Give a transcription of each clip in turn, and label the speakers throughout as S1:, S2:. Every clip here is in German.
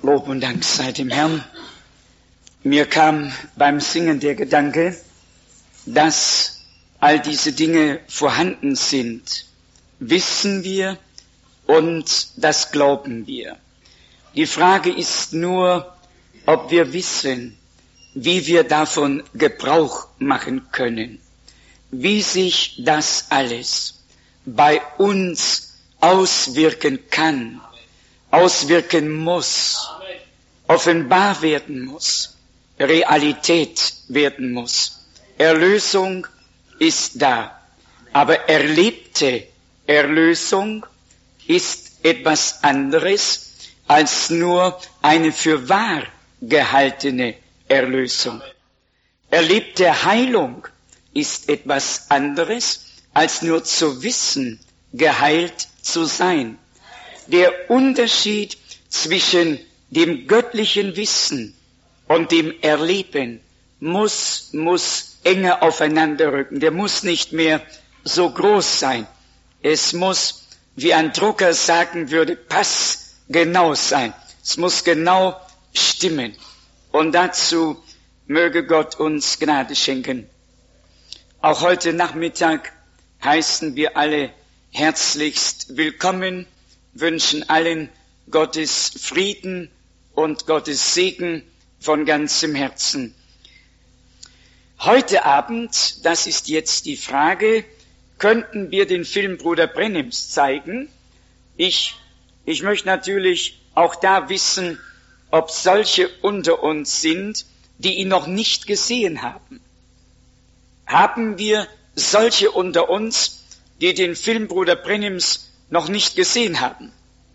S1: Lob und Dank sei dem Herrn. Mir kam beim Singen der Gedanke, dass all diese Dinge vorhanden sind, wissen wir und das glauben wir. Die Frage ist nur, ob wir wissen, wie wir davon Gebrauch machen können, wie sich das alles bei uns auswirken kann, auswirken muss, offenbar werden muss, Realität werden muss. Erlösung ist da, aber erlebte Erlösung ist etwas anderes als nur eine für wahr gehaltene Erlösung. Erlebte Heilung ist etwas anderes als nur zu wissen, geheilt zu sein. Der Unterschied zwischen dem göttlichen Wissen und dem Erleben muss enger aufeinander rücken. Der muss nicht mehr so groß sein. Es muss, wie ein Drucker sagen würde, passgenau sein. Es muss genau stimmen. Und dazu möge Gott uns Gnade schenken. Auch heute Nachmittag heißen wir alle herzlichst willkommen, wünschen allen Gottes Frieden und Gottes Segen von ganzem Herzen. Heute Abend, das ist jetzt die Frage, könnten wir den Film Bruder Brennims zeigen? Ich möchte natürlich auch da wissen, ob solche unter uns sind, die ihn noch nicht gesehen haben. Haben wir solche unter uns, die den Film Bruder Brennims noch nicht gesehen haben?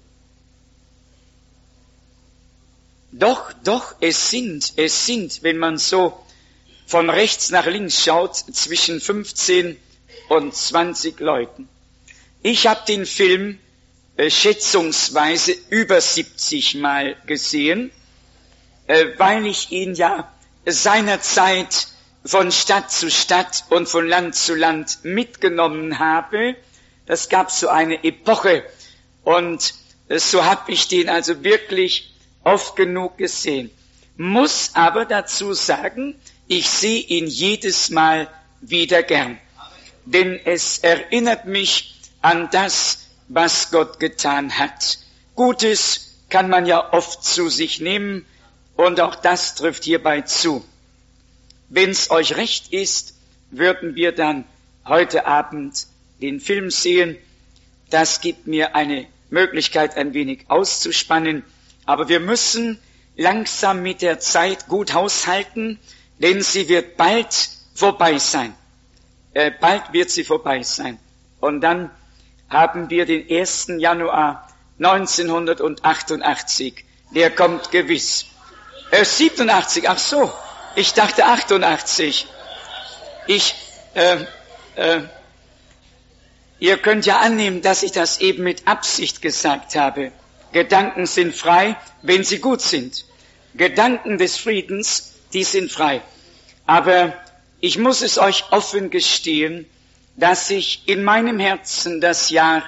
S1: Doch, es sind, wenn man so von rechts nach links schaut, zwischen 15 und 20 Leuten. Ich habe den Film schätzungsweise über 70 Mal gesehen, weil ich ihn ja seinerzeit von Stadt zu Stadt und von Land zu Land mitgenommen habe. Das gab so eine Epoche und so habe ich den also wirklich oft genug gesehen. Muss aber dazu sagen, ich sehe ihn jedes Mal wieder gern. Denn es erinnert mich an das, was Gott getan hat. Gutes kann man ja oft zu sich nehmen und auch das trifft hierbei zu. Wenn es euch recht ist, würden wir dann heute Abend den Film sehen. Das gibt mir eine Möglichkeit, ein wenig auszuspannen. Aber wir müssen langsam mit der Zeit gut haushalten, denn sie wird bald vorbei sein. Bald wird sie vorbei sein. Und dann haben wir den 1. Januar 1988. Der kommt gewiss. 87, ach so, ich dachte 88. Ihr könnt ja annehmen, dass ich das eben mit Absicht gesagt habe. Gedanken sind frei, wenn sie gut sind. Gedanken des Friedens, die sind frei. Aber ich muss es euch offen gestehen, dass ich in meinem Herzen das Jahr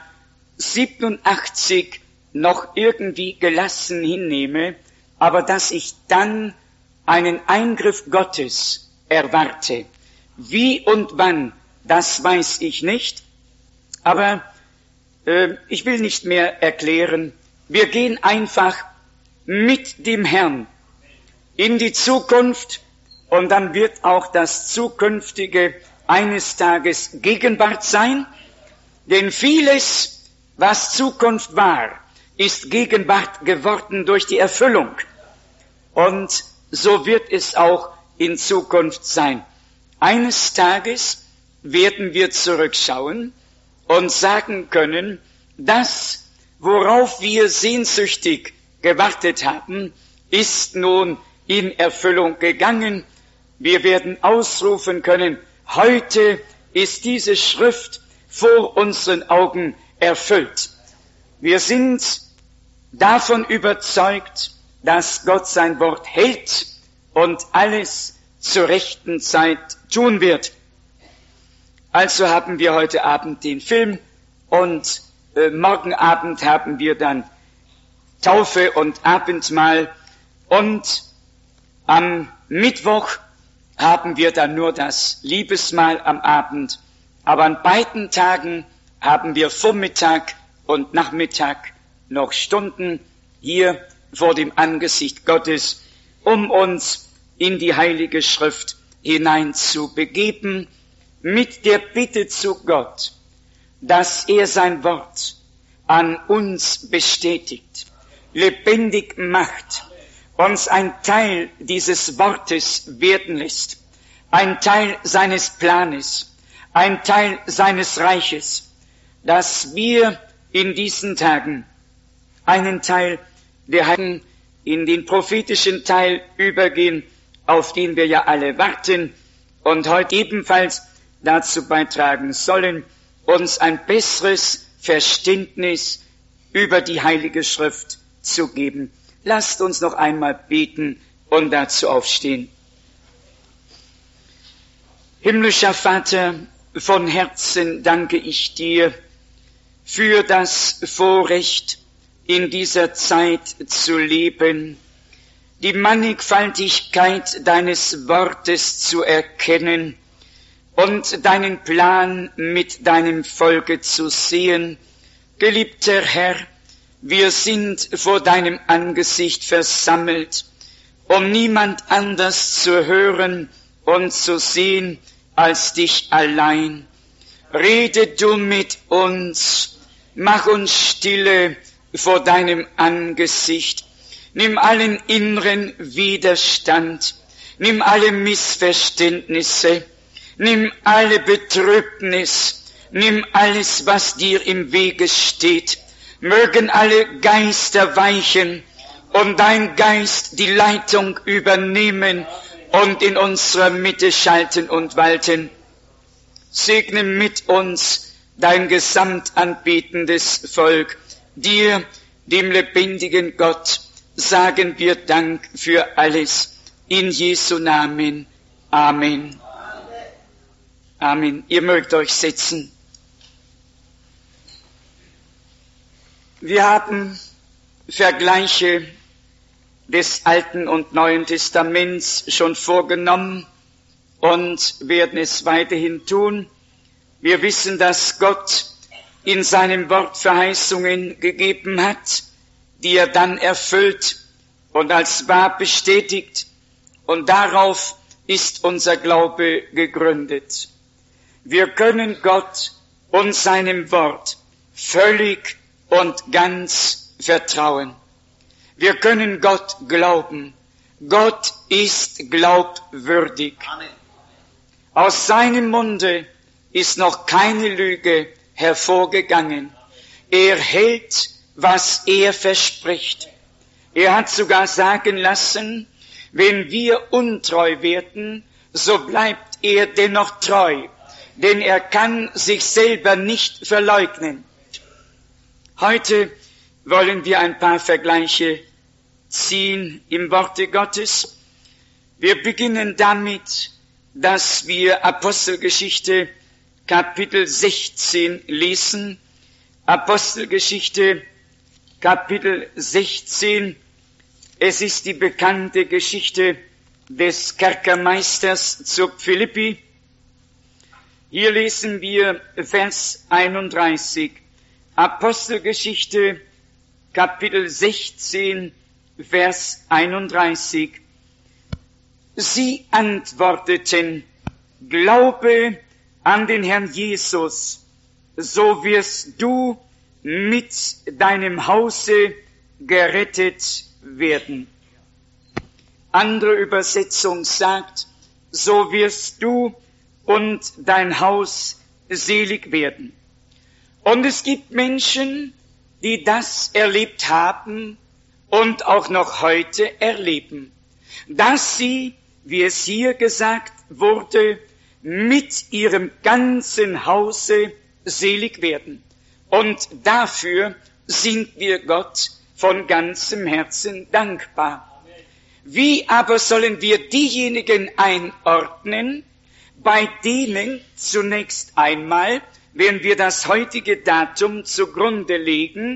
S1: 87 noch irgendwie gelassen hinnehme, aber dass ich dann einen Eingriff Gottes erwarte. Wie und wann, das weiß ich nicht, aber ich will nicht mehr erklären. Wir gehen einfach mit dem Herrn in die Zukunft und dann wird auch das Zukünftige eines Tages Gegenwart sein, denn vieles, was Zukunft war, ist Gegenwart geworden durch die Erfüllung. Und so wird es auch in Zukunft sein. Eines Tages werden wir zurückschauen und sagen können, das, worauf wir sehnsüchtig gewartet haben, ist nun in Erfüllung gegangen. Wir werden ausrufen können, heute ist diese Schrift vor unseren Augen erfüllt. Wir sind davon überzeugt, dass Gott sein Wort hält und alles zur rechten Zeit tun wird. Also haben wir heute Abend den Film und morgen Abend haben wir dann Taufe und Abendmahl. Und am Mittwoch haben wir dann nur das Liebesmahl am Abend. Aber an beiden Tagen haben wir Vormittag und Nachmittag noch Stunden hier vor dem Angesicht Gottes, um uns in die Heilige Schrift hinein zu begeben, mit der Bitte zu Gott, dass er sein Wort an uns bestätigt, lebendig macht, uns ein Teil dieses Wortes werden lässt, ein Teil seines Planes, ein Teil seines Reiches, dass wir in diesen Tagen einen Teil der Heiligen in den prophetischen Teil übergehen, auf den wir ja alle warten und heute ebenfalls dazu beitragen sollen, uns ein besseres Verständnis über die Heilige Schrift zu geben. Lasst uns noch einmal beten und dazu aufstehen. Himmlischer Vater, von Herzen danke ich dir für das Vorrecht, in dieser Zeit zu leben, die Mannigfaltigkeit deines Wortes zu erkennen und deinen Plan mit deinem Volke zu sehen. Geliebter Herr, wir sind vor deinem Angesicht versammelt, um niemand anders zu hören und zu sehen als dich allein. Rede du mit uns, mach uns stille vor deinem Angesicht. Nimm allen inneren Widerstand, nimm alle Missverständnisse, nimm alle Betrübnis, nimm alles, was dir im Wege steht. Mögen alle Geister weichen und dein Geist die Leitung übernehmen und in unserer Mitte schalten und walten. Segne mit uns dein gesamtanbetendes Volk. Dir, dem lebendigen Gott, sagen wir Dank für alles. In Jesu Namen. Amen. Amen. Ihr mögt euch setzen. Wir haben Vergleiche des Alten und Neuen Testaments schon vorgenommen und werden es weiterhin tun. Wir wissen, dass Gott in seinem Wort Verheißungen gegeben hat, die er dann erfüllt und als wahr bestätigt. Und darauf ist unser Glaube gegründet. Wir können Gott und seinem Wort völlig und ganz vertrauen. Wir können Gott glauben. Gott ist glaubwürdig. Amen. Aus seinem Munde ist noch keine Lüge hervorgegangen. Er hält, was er verspricht. Er hat sogar sagen lassen, wenn wir untreu werden, so bleibt er dennoch treu, denn er kann sich selber nicht verleugnen. Heute wollen wir ein paar Vergleiche ziehen im Worte Gottes. Wir beginnen damit, dass wir Apostelgeschichte Kapitel 16 lesen. Apostelgeschichte Kapitel 16. Es ist die bekannte Geschichte des Kerkermeisters zu Philippi. Hier lesen wir Vers 31. Apostelgeschichte Kapitel 16, Vers 31. Sie antworteten, glaube an den Herrn Jesus, so wirst du mit deinem Hause gerettet werden. Andere Übersetzung sagt, so wirst du und dein Haus selig werden. Und es gibt Menschen, die das erlebt haben und auch noch heute erleben, dass sie, wie es hier gesagt wurde, mit ihrem ganzen Hause selig werden. Und dafür sind wir Gott von ganzem Herzen dankbar. Wie aber sollen wir diejenigen einordnen, bei denen zunächst einmal, wenn wir das heutige Datum zugrunde legen,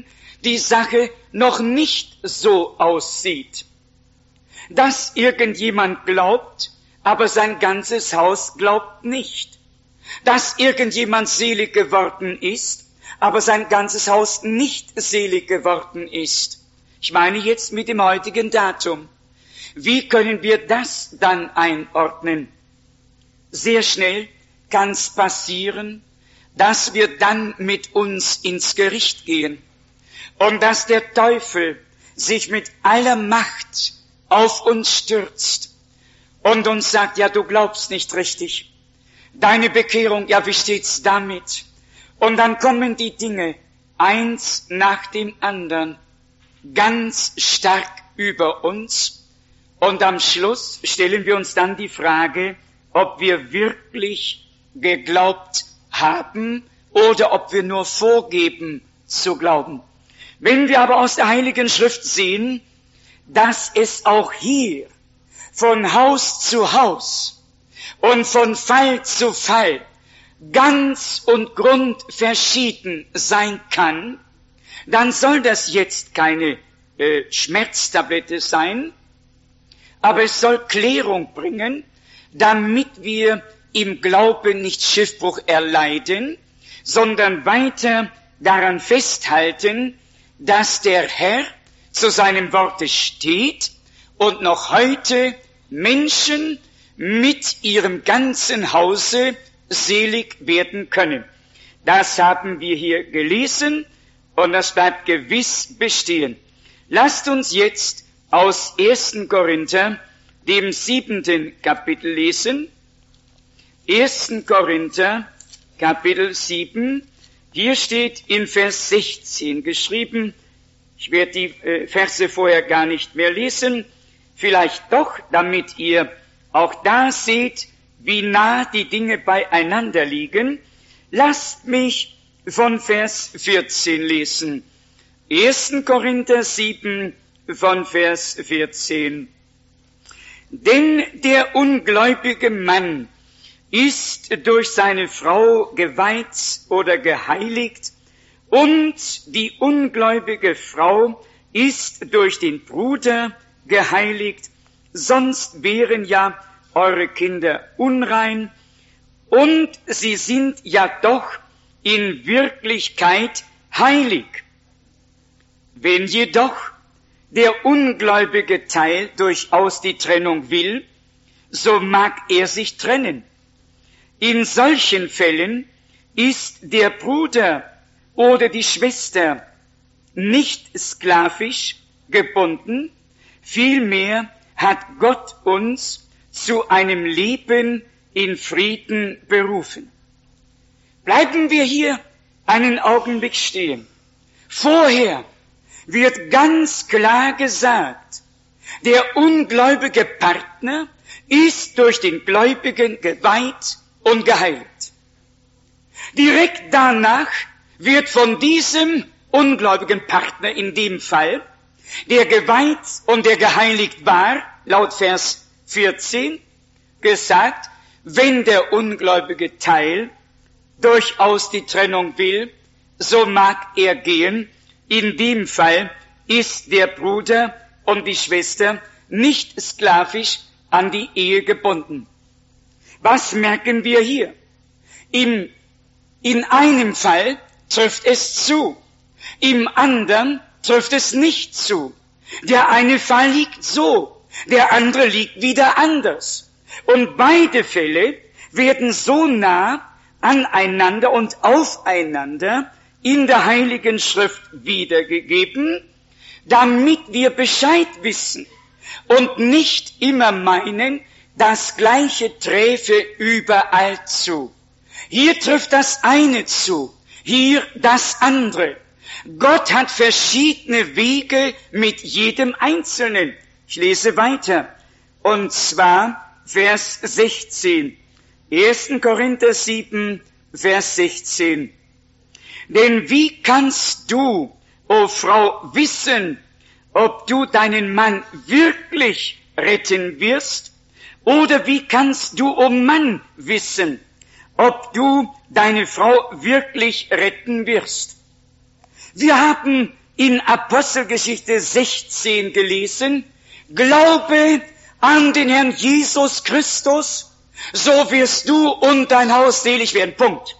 S1: die Sache noch nicht so aussieht. Dass irgendjemand glaubt, aber sein ganzes Haus glaubt nicht. Dass irgendjemand selig geworden ist, aber sein ganzes Haus nicht selig geworden ist. Ich meine jetzt mit dem heutigen Datum. Wie können wir das dann einordnen? Sehr schnell kann es passieren, dass wir dann mit uns ins Gericht gehen und dass der Teufel sich mit aller Macht auf uns stürzt und uns sagt, ja, du glaubst nicht richtig. Deine Bekehrung, ja, wie steht's damit? Und dann kommen die Dinge eins nach dem anderen ganz stark über uns. Und am Schluss stellen wir uns dann die Frage, ob wir wirklich geglaubt haben oder ob wir nur vorgeben zu glauben. Wenn wir aber aus der Heiligen Schrift sehen, dass es auch hier von Haus zu Haus und von Fall zu Fall ganz und grundverschieden sein kann, dann soll das jetzt keine Schmerztablette sein, aber es soll Klärung bringen, damit wir im Glauben nicht Schiffbruch erleiden, sondern weiter daran festhalten, dass der Herr zu seinem Worte steht und noch heute Menschen mit ihrem ganzen Hause selig werden können. Das haben wir hier gelesen und das bleibt gewiss bestehen. Lasst uns jetzt aus 1. Korinther, dem 7. Kapitel lesen. 1. Korinther, Kapitel 7. Hier steht in Vers 16 geschrieben, ich werde die Verse vorher gar nicht mehr lesen, vielleicht doch, damit ihr auch da seht, wie nah die Dinge beieinander liegen. Lasst mich von Vers 14 lesen. 1. Korinther 7 von Vers 14. Denn der ungläubige Mann ist durch seine Frau geweiht oder geheiligt und die ungläubige Frau ist durch den Bruder geheiligt, sonst wären ja eure Kinder unrein und sie sind ja doch in Wirklichkeit heilig. Wenn jedoch der ungläubige Teil durchaus die Trennung will, so mag er sich trennen. In solchen Fällen ist der Bruder oder die Schwester nicht sklavisch gebunden, vielmehr hat Gott uns zu einem Leben in Frieden berufen. Bleiben wir hier einen Augenblick stehen. Vorher wird ganz klar gesagt, der ungläubige Partner ist durch den Gläubigen geweiht und geheiligt. Direkt danach wird von diesem ungläubigen Partner in dem Fall, der geweiht und der geheiligt war, laut Vers 14, gesagt, wenn der ungläubige Teil durchaus die Trennung will, so mag er gehen. In dem Fall ist der Bruder und die Schwester nicht sklavisch an die Ehe gebunden. Was merken wir hier? In einem Fall trifft es zu, im anderen trifft es nicht zu. Der eine Fall liegt so, der andere liegt wieder anders. Und beide Fälle werden so nah aneinander und aufeinander in der Heiligen Schrift wiedergegeben, damit wir Bescheid wissen und nicht immer meinen, das Gleiche träfe überall zu. Hier trifft das eine zu, hier das andere. Gott hat verschiedene Wege mit jedem Einzelnen. Ich lese weiter, und zwar Vers 16. 1. Korinther 7, Vers 16. Denn wie kannst du, o Frau, wissen, ob du deinen Mann wirklich retten wirst? Oder wie kannst du, o Mann, wissen, ob du deine Frau wirklich retten wirst? Wir haben in Apostelgeschichte 16 gelesen, glaube an den Herrn Jesus Christus, so wirst du und dein Haus selig werden. Punkt.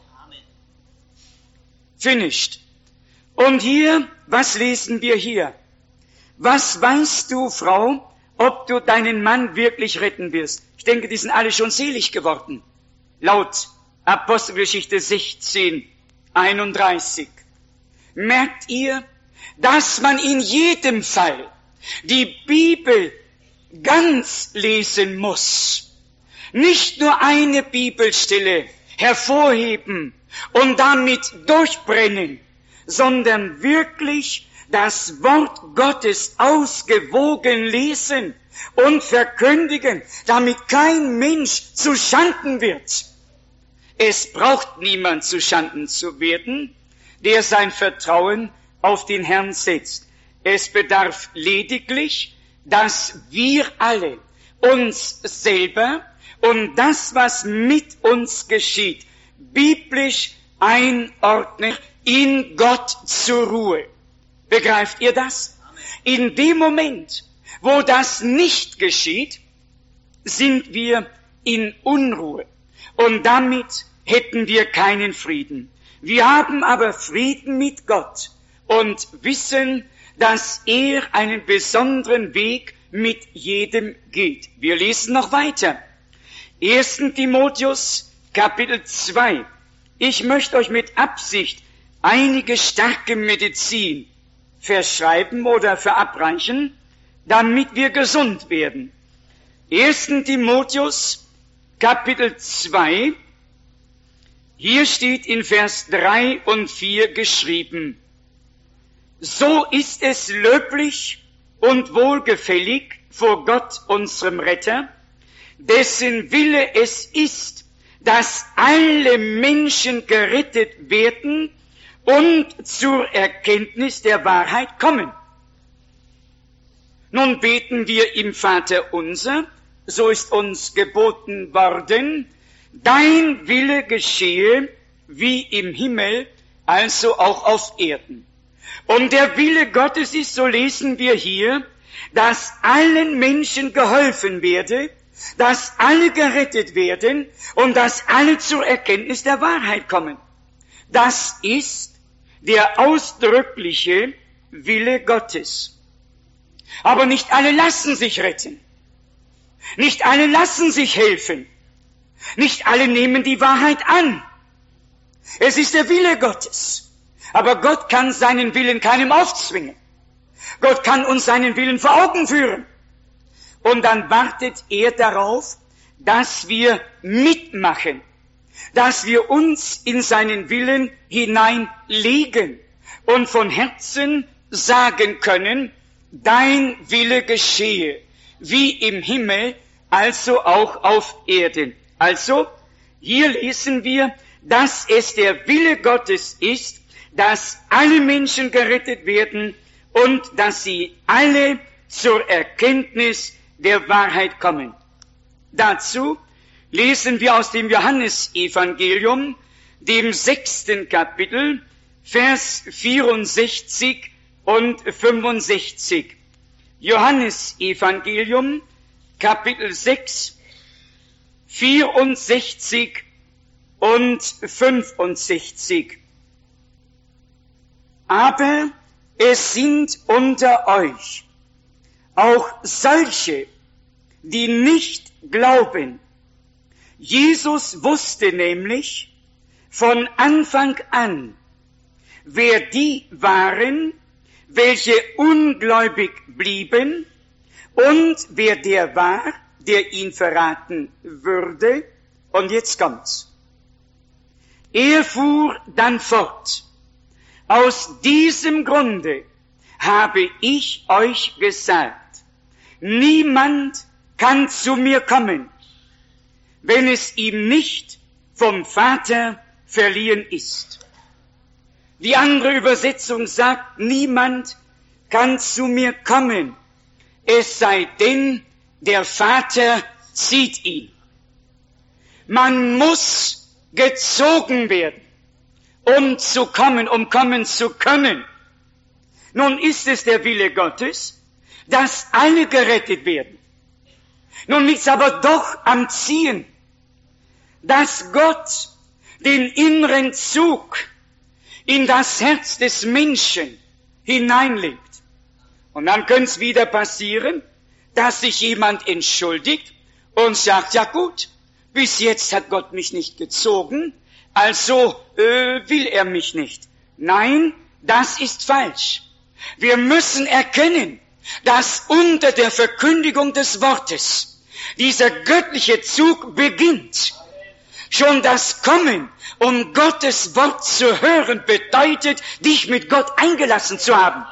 S1: Finished. Und hier, was lesen wir hier? Was weißt du, Frau, ob du deinen Mann wirklich retten wirst? Ich denke, die sind alle schon selig geworden. Laut Apostelgeschichte 16, 31. Merkt ihr, dass man in jedem Fall die Bibel ganz lesen muss. Nicht nur eine Bibelstelle hervorheben und damit durchbrennen, sondern wirklich das Wort Gottes ausgewogen lesen und verkündigen, damit kein Mensch zu Schanden wird. Es braucht niemand zu Schanden zu werden, der sein Vertrauen auf den Herrn setzt. Es bedarf lediglich, dass wir alle uns selber und das, was mit uns geschieht, biblisch einordnen, in Gott zur Ruhe. Begreift ihr das? In dem Moment, wo das nicht geschieht, sind wir in Unruhe. Und damit hätten wir keinen Frieden. Wir haben aber Frieden mit Gott und wissen, dass er einen besonderen Weg mit jedem geht. Wir lesen noch weiter. 1. Timotheus, Kapitel 2. Ich möchte euch mit Absicht einige starke Medizin verschreiben oder verabreichen, damit wir gesund werden. 1. Timotheus, Kapitel 2, hier steht in Vers 3 und 4 geschrieben, so ist es löblich und wohlgefällig vor Gott, unserem Retter, dessen Wille es ist, dass alle Menschen gerettet werden und zur Erkenntnis der Wahrheit kommen. Nun beten wir im Vater unser, so ist uns geboten worden, dein Wille geschehe wie im Himmel, also auch auf Erden. Und der Wille Gottes ist, so lesen wir hier, dass allen Menschen geholfen werde, dass alle gerettet werden und dass alle zur Erkenntnis der Wahrheit kommen. Das ist der ausdrückliche Wille Gottes. Aber nicht alle lassen sich retten. Nicht alle lassen sich helfen. Nicht alle nehmen die Wahrheit an. Es ist der Wille Gottes. Aber Gott kann seinen Willen keinem aufzwingen. Gott kann uns seinen Willen vor Augen führen. Und dann wartet er darauf, dass wir mitmachen, dass wir uns in seinen Willen hineinlegen und von Herzen sagen können, dein Wille geschehe, wie im Himmel, also auch auf Erden. Also, hier lesen wir, dass es der Wille Gottes ist, dass alle Menschen gerettet werden und dass sie alle zur Erkenntnis der Wahrheit kommen. Dazu lesen wir aus dem Johannesevangelium, dem 6. Kapitel, Vers 64 und 65. Johannesevangelium, Kapitel 6, 64 und 65. Aber es sind unter euch auch solche, die nicht glauben. Jesus wusste nämlich von Anfang an, wer die waren, welche ungläubig blieben und wer der war, der ihn verraten würde. Und jetzt kommt's. Er fuhr dann fort. Aus diesem Grunde habe ich euch gesagt, niemand kann zu mir kommen, wenn es ihm nicht vom Vater verliehen ist. Die andere Übersetzung sagt, niemand kann zu mir kommen, es sei denn, der Vater zieht ihn. Man muss gezogen werden, um zu kommen, um kommen zu können. Nun ist es der Wille Gottes, dass alle gerettet werden. Nun liegt es aber doch am Ziehen, dass Gott den inneren Zug in das Herz des Menschen hineinlegt. Und dann könnte es wieder passieren, dass sich jemand entschuldigt und sagt, ja gut, bis jetzt hat Gott mich nicht gezogen, also will er mich nicht. Nein, das ist falsch. Wir müssen erkennen, dass unter der Verkündigung des Wortes dieser göttliche Zug beginnt. Schon das Kommen, um Gottes Wort zu hören, bedeutet, dich mit Gott eingelassen zu haben.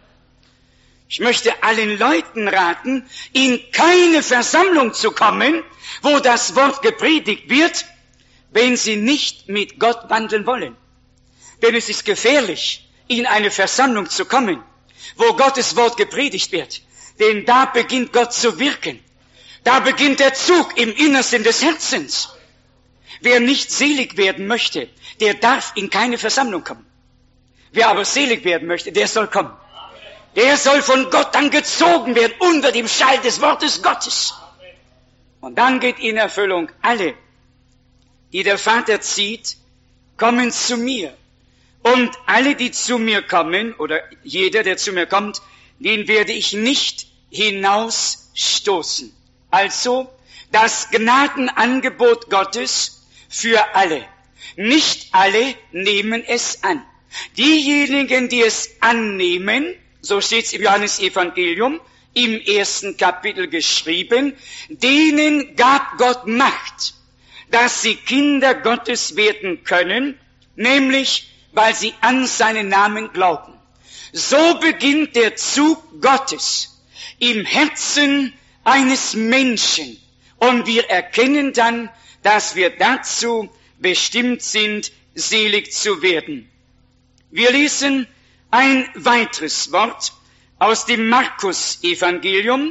S1: Ich möchte allen Leuten raten, in keine Versammlung zu kommen, wo das Wort gepredigt wird, wenn sie nicht mit Gott wandeln wollen. Denn es ist gefährlich, in eine Versammlung zu kommen, wo Gottes Wort gepredigt wird. Denn da beginnt Gott zu wirken. Da beginnt der Zug im Innersten des Herzens. Wer nicht selig werden möchte, der darf in keine Versammlung kommen. Wer aber selig werden möchte, der soll kommen. Der soll von Gott dann gezogen werden unter dem Schall des Wortes Gottes. Und dann geht in Erfüllung: alle, die der Vater zieht, kommen zu mir. Und alle, die zu mir kommen, oder jeder, der zu mir kommt, den werde ich nicht hinausstoßen. Also das Gnadenangebot Gottes für alle. Nicht alle nehmen es an. Diejenigen, die es annehmen, so steht es im Johannesevangelium, im 1. Kapitel geschrieben, denen gab Gott Macht, dass sie Kinder Gottes werden können, nämlich weil sie an seinen Namen glauben. So beginnt der Zug Gottes im Herzen eines Menschen. Und wir erkennen dann, dass wir dazu bestimmt sind, selig zu werden. Wir lesen ein weiteres Wort aus dem Markus-Evangelium,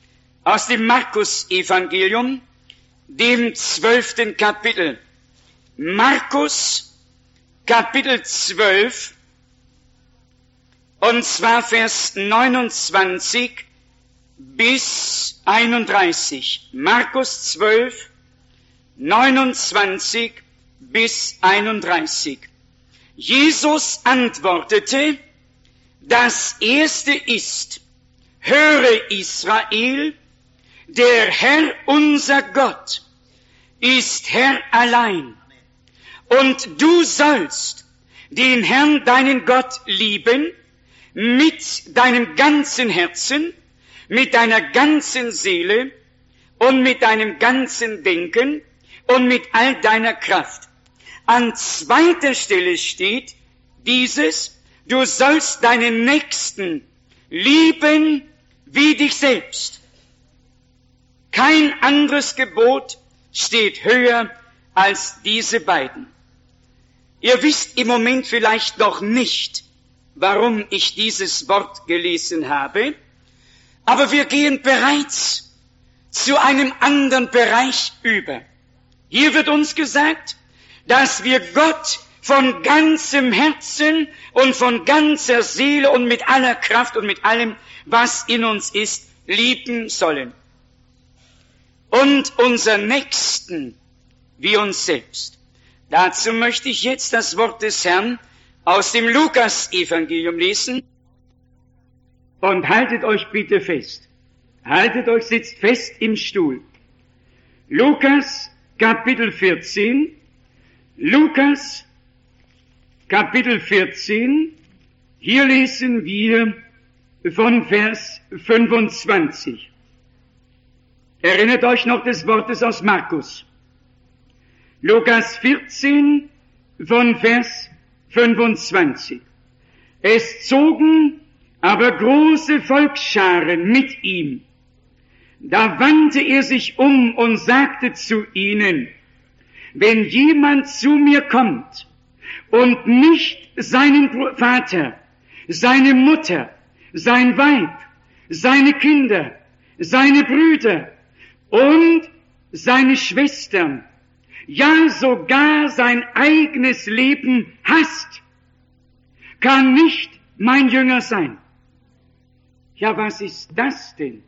S1: dem 12. Kapitel. Markus, Kapitel 12, und zwar Vers 29 bis 31. Markus 12, 29 bis 31. Jesus antwortete: Das erste ist: Höre Israel, der Herr unser Gott ist Herr allein. Und du sollst den Herrn, deinen Gott, lieben mit deinem ganzen Herzen, mit deiner ganzen Seele und mit deinem ganzen Denken und mit all deiner Kraft. An zweiter Stelle steht dieses: Du sollst deinen Nächsten lieben wie dich selbst. Kein anderes Gebot steht höher als diese beiden. Ihr wisst im Moment vielleicht noch nicht, warum ich dieses Wort gelesen habe, aber wir gehen bereits zu einem anderen Bereich über. Hier wird uns gesagt, dass wir Gott von ganzem Herzen und von ganzer Seele und mit aller Kraft und mit allem, was in uns ist, lieben sollen. Und unseren Nächsten wie uns selbst. Dazu möchte ich jetzt das Wort des Herrn aus dem Lukas-Evangelium lesen. Und haltet euch bitte fest. Sitzt fest im Stuhl. Lukas, Kapitel 14. Lukas, Kapitel 14. Hier lesen wir von Vers 25. Erinnert euch noch des Wortes aus Markus. Lukas 14 von Vers 25. Es zogen aber große Volksscharen mit ihm. Da wandte er sich um und sagte zu ihnen: Wenn jemand zu mir kommt und nicht seinen Vater, seine Mutter, sein Weib, seine Kinder, seine Brüder und seine Schwestern, ja sogar sein eigenes Leben hasst, kann nicht mein Jünger sein. Ja, was ist das denn?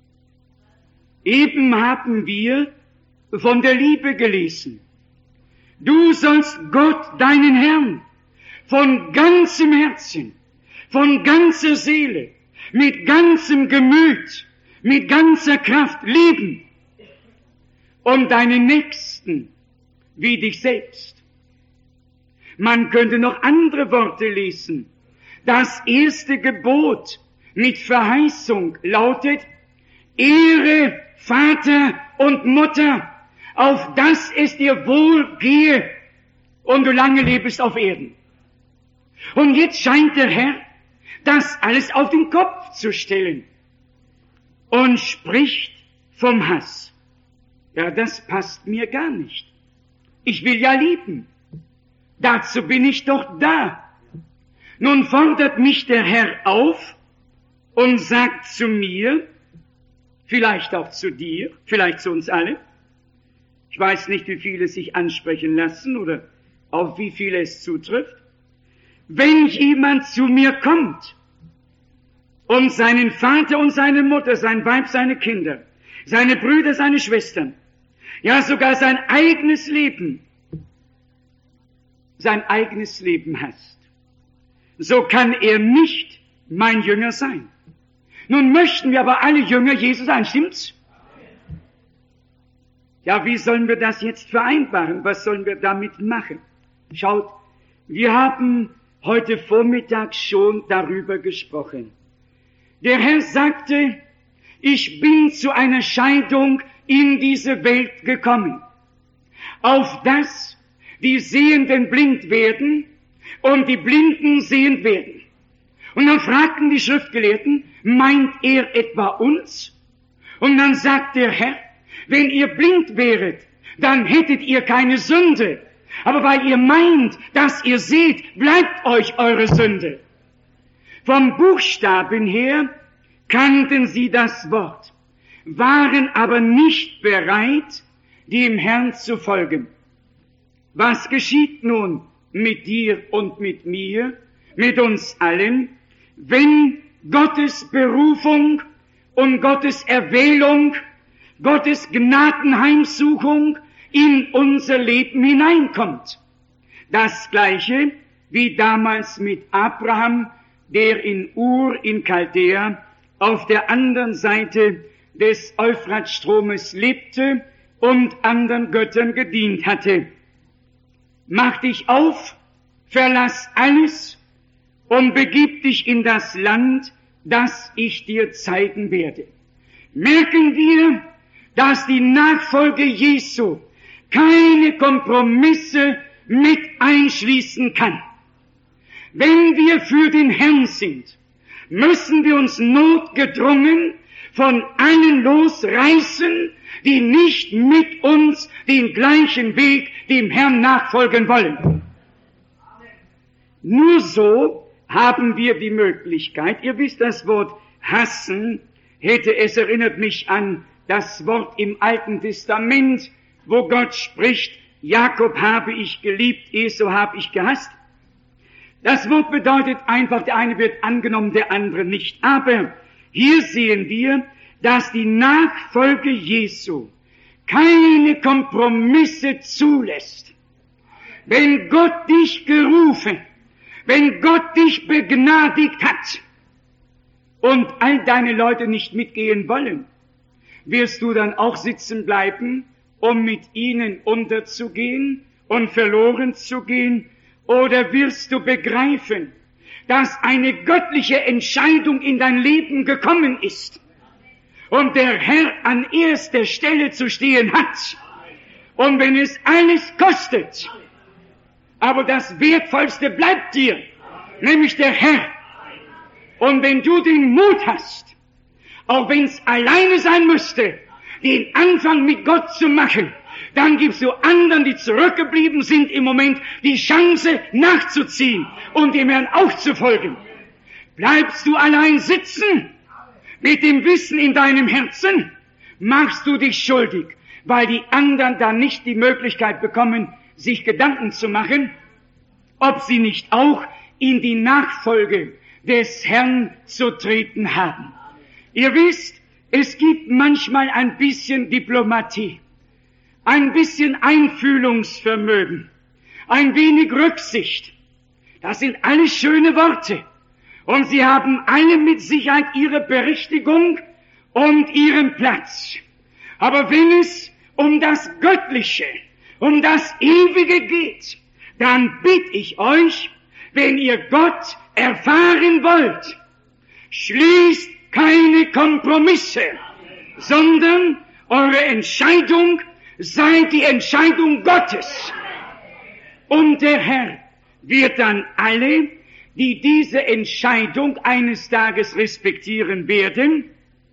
S1: Eben haben wir von der Liebe gelesen. Du sollst Gott, deinen Herrn, von ganzem Herzen, von ganzer Seele, mit ganzem Gemüt, mit ganzer Kraft lieben und deinen Nächsten wie dich selbst. Man könnte noch andere Worte lesen. Das erste Gebot mit Verheißung lautet, Ehre Vater und Mutter, auf dass es dir wohl gehe und du lange lebst auf Erden. Und jetzt scheint der Herr, das alles auf den Kopf zu stellen und spricht vom Hass. Ja, das passt mir gar nicht. Ich will ja lieben. Dazu bin ich doch da. Nun fordert mich der Herr auf und sagt zu mir, vielleicht auch zu dir, vielleicht zu uns alle, ich weiß nicht, wie viele sich ansprechen lassen oder auf wie viele es zutrifft, wenn jemand zu mir kommt und seinen Vater und seine Mutter, sein Weib, seine Kinder, seine Brüder, seine Schwestern, ja sogar sein eigenes Leben hasst, so kann er nicht mein Jünger sein. Nun möchten wir aber alle Jünger Jesu sein, stimmt's? Ja, wie sollen wir das jetzt vereinbaren? Was sollen wir damit machen? Schaut, wir haben heute Vormittag schon darüber gesprochen. Der Herr sagte, ich bin zu einer Scheidung in diese Welt gekommen, auf dass die Sehenden blind werden und die Blinden sehend werden. Und dann fragten die Schriftgelehrten, meint er etwa uns? Und dann sagt der Herr, wenn ihr blind wäret, dann hättet ihr keine Sünde. Aber weil ihr meint, dass ihr seht, bleibt euch eure Sünde. Vom Buchstaben her kannten sie das Wort, waren aber nicht bereit, dem Herrn zu folgen. Was geschieht nun mit dir und mit mir, mit uns allen, wenn Gottes Berufung und Gottes Erwählung, Gottes Gnadenheimsuchung in unser Leben hineinkommt? Das Gleiche wie damals mit Abraham, der in Ur in Chaldea auf der anderen Seite des Euphratstromes lebte und anderen Göttern gedient hatte. Mach dich auf, verlass alles und begib dich in das Land, das ich dir zeigen werde. Merken wir, dass die Nachfolge Jesu keine Kompromisse mit einschließen kann. Wenn wir für den Herrn sind, müssen wir uns notgedrungen von allen losreißen, die nicht mit uns den gleichen Weg dem Herrn nachfolgen wollen. Nur so haben wir die Möglichkeit, ihr wisst, das Wort hassen, es erinnert mich an das Wort im Alten Testament, wo Gott spricht, Jakob habe ich geliebt, Esau habe ich gehasst. Das Wort bedeutet einfach, der eine wird angenommen, der andere nicht. Aber hier sehen wir, dass die Nachfolge Jesu keine Kompromisse zulässt. Wenn Gott dich gerufen, wenn Gott dich begnadigt hat und all deine Leute nicht mitgehen wollen, wirst du dann auch sitzen bleiben, um mit ihnen unterzugehen und verloren zu gehen? Oder wirst du begreifen, dass eine göttliche Entscheidung in dein Leben gekommen ist und der Herr an erster Stelle zu stehen hat? Und wenn es alles kostet, aber das Wertvollste bleibt dir, nämlich der Herr. Und wenn du den Mut hast, auch wenn es alleine sein müsste, den Anfang mit Gott zu machen, dann gibst du anderen, die zurückgeblieben sind im Moment, die Chance nachzuziehen und dem Herrn auch zu folgen. Bleibst du allein sitzen, mit dem Wissen in deinem Herzen, machst du dich schuldig, weil die anderen dann nicht die Möglichkeit bekommen, sich Gedanken zu machen, ob sie nicht auch in die Nachfolge des Herrn zu treten haben. Ihr wisst, es gibt manchmal ein bisschen Diplomatie, ein bisschen Einfühlungsvermögen, ein wenig Rücksicht. Das sind alles schöne Worte. Und sie haben alle mit Sicherheit ihre Berechtigung und ihren Platz. Aber wenn es um das Göttliche, um das Ewige geht, dann bitte ich euch, wenn ihr Gott erfahren wollt, schließt keine Kompromisse, sondern eure Entscheidung sei die Entscheidung Gottes. Und der Herr wird dann alle, die diese Entscheidung eines Tages respektieren werden,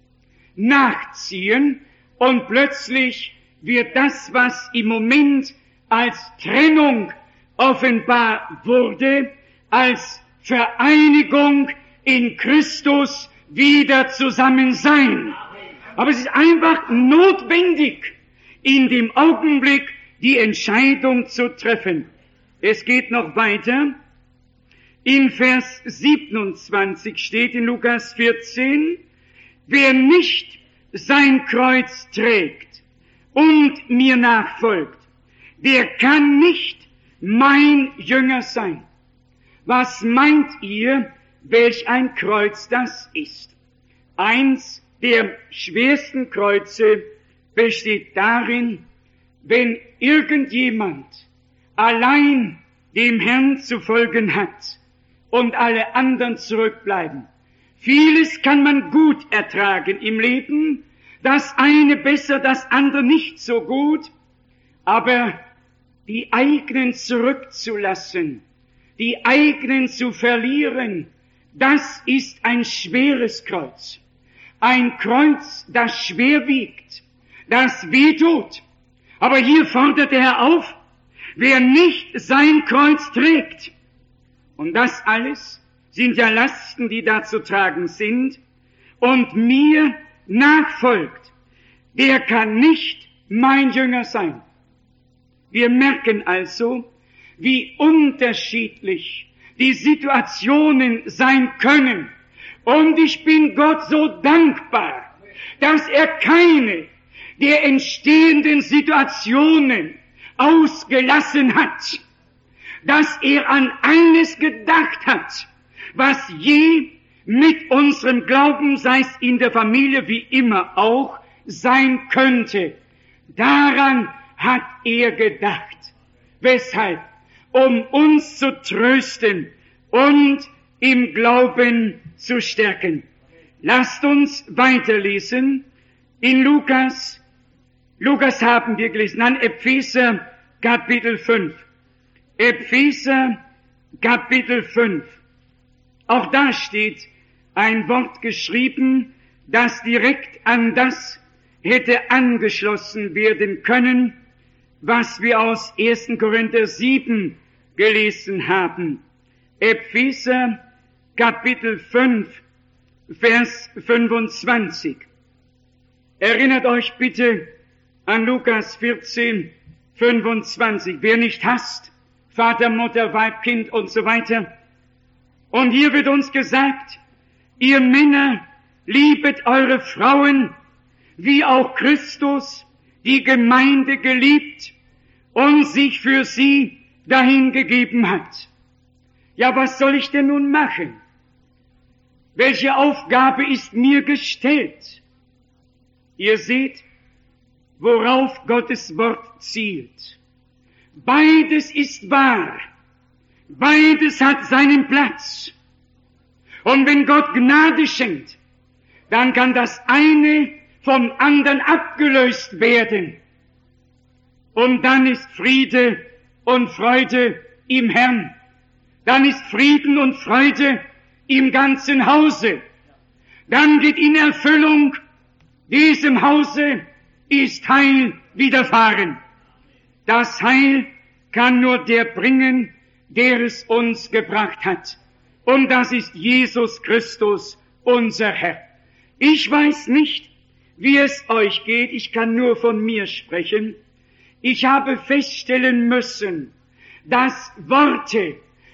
S1: nachziehen, und plötzlich wird das, was im Moment als Trennung offenbar wurde, als Vereinigung in Christus wieder zusammen sein. Aber es ist einfach notwendig, in dem Augenblick die Entscheidung zu treffen. Es geht noch weiter. In Vers 27 steht in Lukas 14, wer nicht sein Kreuz trägt und mir nachfolgt, der kann nicht mein Jünger sein. Was meint ihr, welch ein Kreuz das ist? Eins der schwersten Kreuze besteht darin, wenn irgendjemand allein dem Herrn zu folgen hat und alle anderen zurückbleiben. Vieles kann man gut ertragen im Leben, das eine besser, das andere nicht so gut, aber die eigenen zurückzulassen, die eigenen zu verlieren, das ist ein schweres Kreuz. Ein Kreuz, das schwer wiegt, das wehtut. Aber hier fordert der Herr auf, wer nicht sein Kreuz trägt. Und das alles sind ja Lasten, die da zu tragen sind, und mir nachfolgt, der kann nicht mein Jünger sein. Wir merken also, wie unterschiedlich die Situationen sein können. Und ich bin Gott so dankbar, dass er keine der entstehenden Situationen ausgelassen hat, dass er an alles gedacht hat, was je mit unserem Glauben, sei es in der Familie wie immer auch, sein könnte. Daran hat er gedacht. Weshalb? Um uns zu trösten und im Glauben zu stärken. Lasst uns weiterlesen in Lukas haben wir gelesen, dann Epheser Kapitel 5. Epheser Kapitel 5. Auch da steht ein Wort geschrieben, das direkt an das hätte angeschlossen werden können, was wir aus 1. Korinther 7 gelesen haben. Epheser Kapitel 5, Vers 25. Erinnert euch bitte an Lukas 14, 25. Wer nicht hasst, Vater, Mutter, Weib, Kind und so weiter. Und hier wird uns gesagt, ihr Männer, liebet eure Frauen, wie auch Christus die Gemeinde geliebt und sich für sie dahingegeben hat. Ja, was soll ich denn nun machen? Welche Aufgabe ist mir gestellt? Ihr seht, worauf Gottes Wort zielt. Beides ist wahr. Beides hat seinen Platz. Und wenn Gott Gnade schenkt, dann kann das eine vom anderen abgelöst werden. Und dann ist Friede und Freude im Herrn. Dann ist Frieden und Freude im ganzen Hause. Dann geht in Erfüllung, diesem Hause ist Heil widerfahren. Das Heil kann nur der bringen, der es uns gebracht hat. Und das ist Jesus Christus, unser Herr. Ich weiß nicht, wie es euch geht, ich kann nur von mir sprechen. Ich habe feststellen müssen, dass Worte,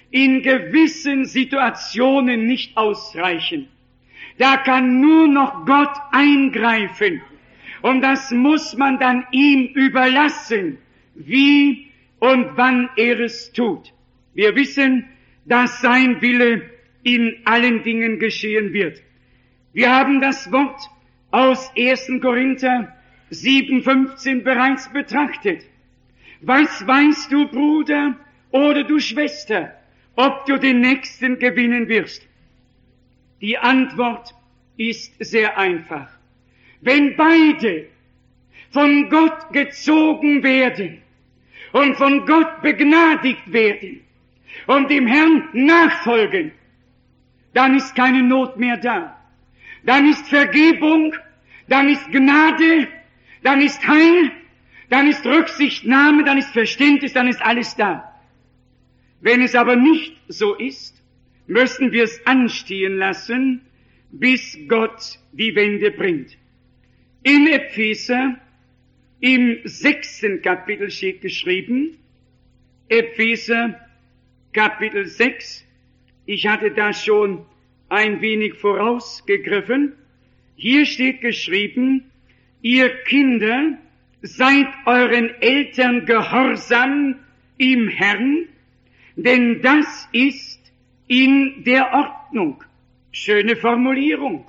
S1: in gewissen Situationen nicht ausreichen. Da kann nur noch Gott eingreifen. Und das muss man dann ihm überlassen, wie und wann er es tut. Wir wissen, dass sein Wille in allen Dingen geschehen wird. Wir haben das Wort aus 1. Korinther 7,15 bereits betrachtet. Was weißt du, Bruder oder du Schwester, ob du den Nächsten gewinnen wirst? Die Antwort ist sehr einfach. Wenn beide von Gott gezogen werden und von Gott begnadigt werden und dem Herrn nachfolgen, dann ist keine Not mehr da. Dann ist Vergebung, dann ist Gnade, dann ist Heil, dann ist Rücksichtnahme, dann ist Verständnis, dann ist alles da. Wenn es aber nicht so ist, müssen wir es anstehen lassen, bis Gott die Wende bringt. In Epheser, im 6. Kapitel steht geschrieben, Epheser, Kapitel 6, ich hatte da schon ein wenig vorausgegriffen, hier steht geschrieben, ihr Kinder, seid euren Eltern gehorsam im Herrn, denn das ist in der Ordnung. Schöne Formulierung.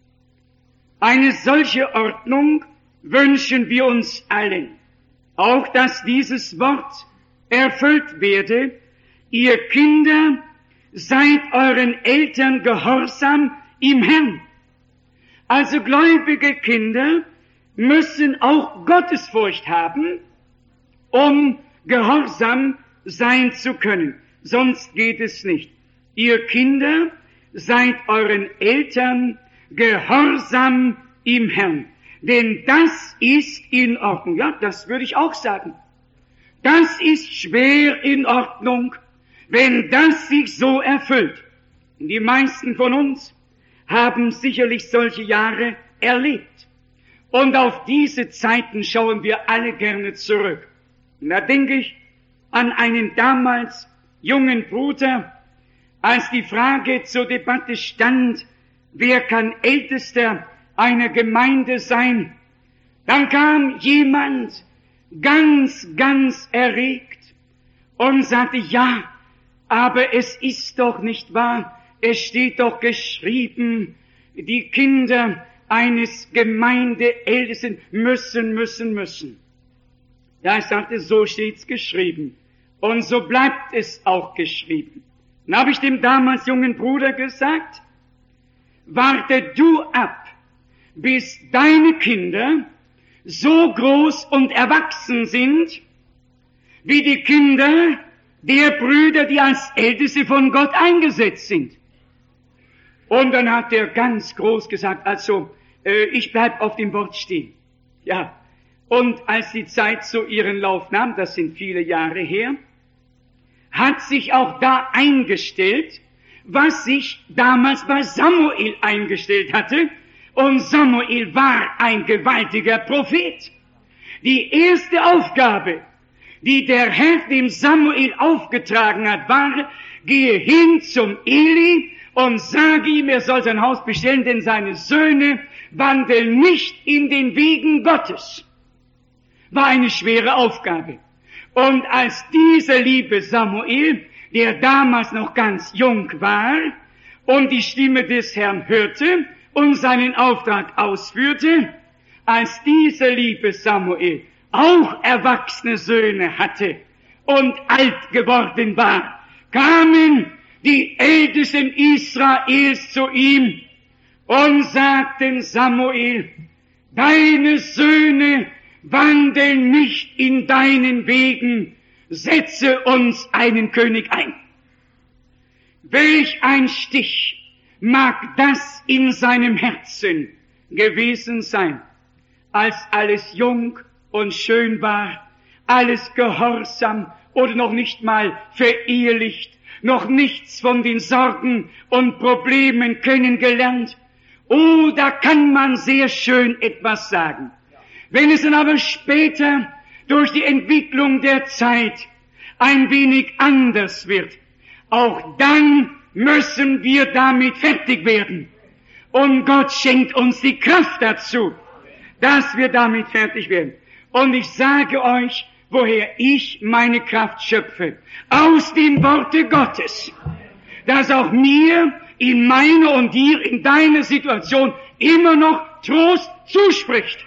S1: Eine solche Ordnung wünschen wir uns allen. Auch, dass dieses Wort erfüllt werde. Ihr Kinder, seid euren Eltern gehorsam im Herrn. Also gläubige Kinder müssen auch Gottesfurcht haben, um gehorsam sein zu können. Sonst geht es nicht. Ihr Kinder, seid euren Eltern gehorsam im Herrn. Denn das ist in Ordnung. Ja, das würde ich auch sagen. Das ist schwer in Ordnung, wenn das sich so erfüllt. Die meisten von uns haben sicherlich solche Jahre erlebt. Und auf diese Zeiten schauen wir alle gerne zurück. Und da denke ich an einen damals jungen Bruder, als die Frage zur Debatte stand, wer kann Ältester einer Gemeinde sein? Dann kam jemand ganz erregt und sagte, ja, aber es ist doch nicht wahr, es steht doch geschrieben, die Kinder eines Gemeindeältesten müssen. Ja, ich sagte, so steht's geschrieben. Und so bleibt es auch geschrieben. Dann habe ich dem damals jungen Bruder gesagt, warte du ab, bis deine Kinder so groß und erwachsen sind, wie die Kinder der Brüder, die als Älteste von Gott eingesetzt sind. Und dann hat er ganz groß gesagt, also, ich bleib auf dem Wort stehen. Ja. Und als die Zeit so ihren Lauf nahm, das sind viele Jahre her, hat sich auch da eingestellt, was sich damals bei Samuel eingestellt hatte. Und Samuel war ein gewaltiger Prophet. Die erste Aufgabe, die der Herr dem Samuel aufgetragen hat, war, gehe hin zum Eli und sage ihm, er soll sein Haus bestellen, denn seine Söhne wandeln nicht in den Wegen Gottes. War eine schwere Aufgabe. Und als dieser liebe Samuel, der damals noch ganz jung war und die Stimme des Herrn hörte und seinen Auftrag ausführte, als dieser liebe Samuel auch erwachsene Söhne hatte und alt geworden war, kamen die Ältesten Israels zu ihm und sagten, Samuel, deine Söhne wandeln nicht in deinen Wegen, setze uns einen König ein. Welch ein Stich mag das in seinem Herzen gewesen sein, als alles jung und schön war, alles gehorsam oder noch nicht mal verehelicht, noch nichts von den Sorgen und Problemen kennengelernt. Oh, da kann man sehr schön etwas sagen. Wenn es dann aber später durch die Entwicklung der Zeit ein wenig anders wird, auch dann müssen wir damit fertig werden. Und Gott schenkt uns die Kraft dazu, dass wir damit fertig werden. Und ich sage euch, woher ich meine Kraft schöpfe. Aus dem Worte Gottes, das auch mir in meiner und dir in deiner Situation immer noch Trost zuspricht.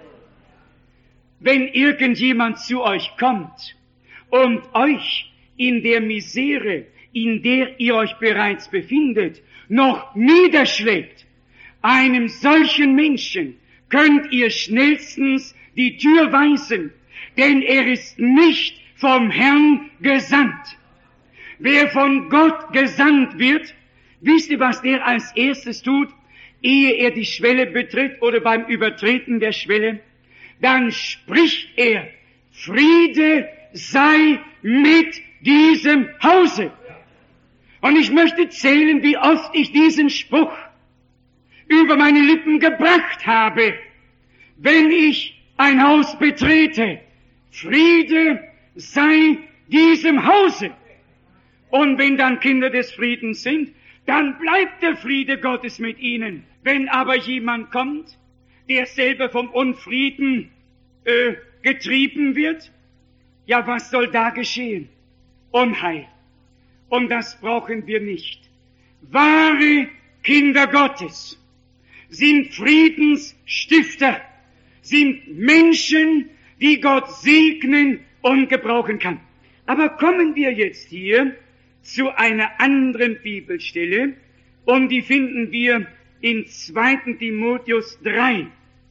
S1: Wenn irgendjemand zu euch kommt und euch in der Misere, in der ihr euch bereits befindet, noch niederschlägt, einem solchen Menschen könnt ihr schnellstens die Tür weisen, denn er ist nicht vom Herrn gesandt. Wer von Gott gesandt wird, wisst ihr, was der als erstes tut, ehe er die Schwelle betritt oder beim Übertreten der Schwelle? Dann spricht er, Friede sei mit diesem Hause. Und ich möchte zählen, wie oft ich diesen Spruch über meine Lippen gebracht habe, wenn ich ein Haus betrete. Friede sei diesem Hause. Und wenn dann Kinder des Friedens sind, dann bleibt der Friede Gottes mit ihnen. Wenn aber jemand kommt, der selber vom Unfrieden getrieben wird, ja, was soll da geschehen? Unheil. Und das brauchen wir nicht. Wahre Kinder Gottes sind Friedensstifter, sind Menschen, die Gott segnen und gebrauchen kann. Aber kommen wir jetzt hier zu einer anderen Bibelstelle, und die finden wir in 2. Timotheus 3.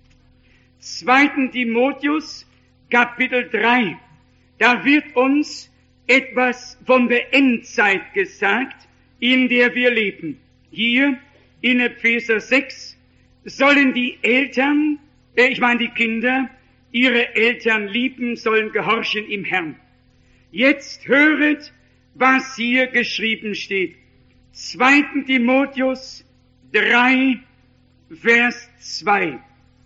S1: 2. Timotheus, Kapitel 3. Da wird uns etwas von der Endzeit gesagt, in der wir leben. Hier in Epheser 6 sollen die Eltern, die Kinder, ihre Eltern lieben, sollen gehorchen im Herrn. Jetzt höret, was hier geschrieben steht. 2. Timotheus 3, Vers 2.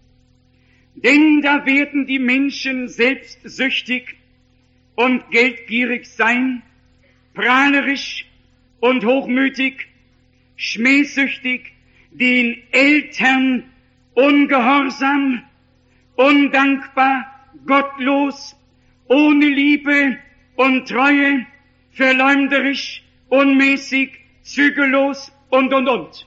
S1: Denn da werden die Menschen selbstsüchtig und geldgierig sein, prahlerisch und hochmütig, schmähsüchtig, den Eltern ungehorsam, undankbar, gottlos, ohne Liebe und Treue, verleumderisch, unmäßig, zügellos und.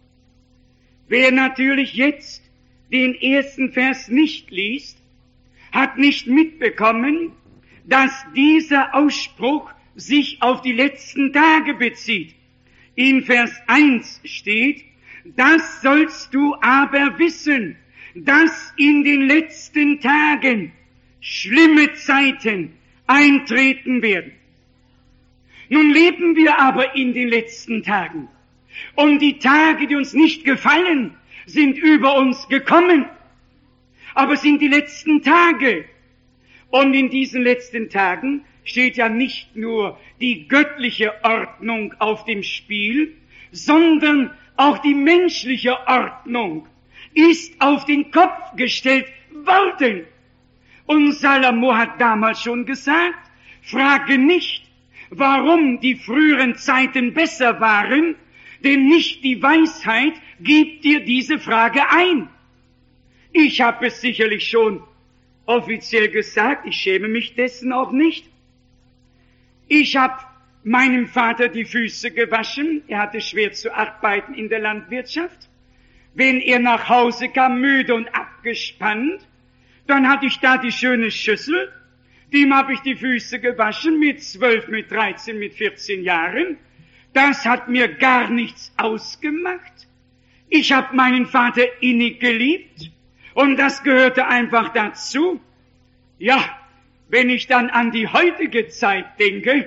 S1: Wer natürlich jetzt den ersten Vers nicht liest, hat nicht mitbekommen, dass dieser Ausspruch sich auf die letzten Tage bezieht. In Vers 1 steht, das sollst du aber wissen, dass in den letzten Tagen schlimme Zeiten eintreten werden. Nun leben wir aber in den letzten Tagen. Und die Tage, die uns nicht gefallen, sind über uns gekommen. Aber es sind die letzten Tage. Und in diesen letzten Tagen steht ja nicht nur die göttliche Ordnung auf dem Spiel, sondern auch die menschliche Ordnung ist auf den Kopf gestellt worden. Und Salomo hat damals schon gesagt, frage nicht, warum die früheren Zeiten besser waren, denn nicht die Weisheit gibt dir diese Frage ein. Ich habe es sicherlich schon offiziell gesagt, ich schäme mich dessen auch nicht. Ich habe meinem Vater die Füße gewaschen, er hatte schwer zu arbeiten in der Landwirtschaft. Wenn er nach Hause kam, müde und abgespannt, dann hatte ich da die schöne Schüssel, dem habe ich die Füße gewaschen mit 12, mit 13, mit 14 Jahren. Das hat mir gar nichts ausgemacht. Ich habe meinen Vater innig geliebt und das gehörte einfach dazu. Ja, wenn ich dann an die heutige Zeit denke,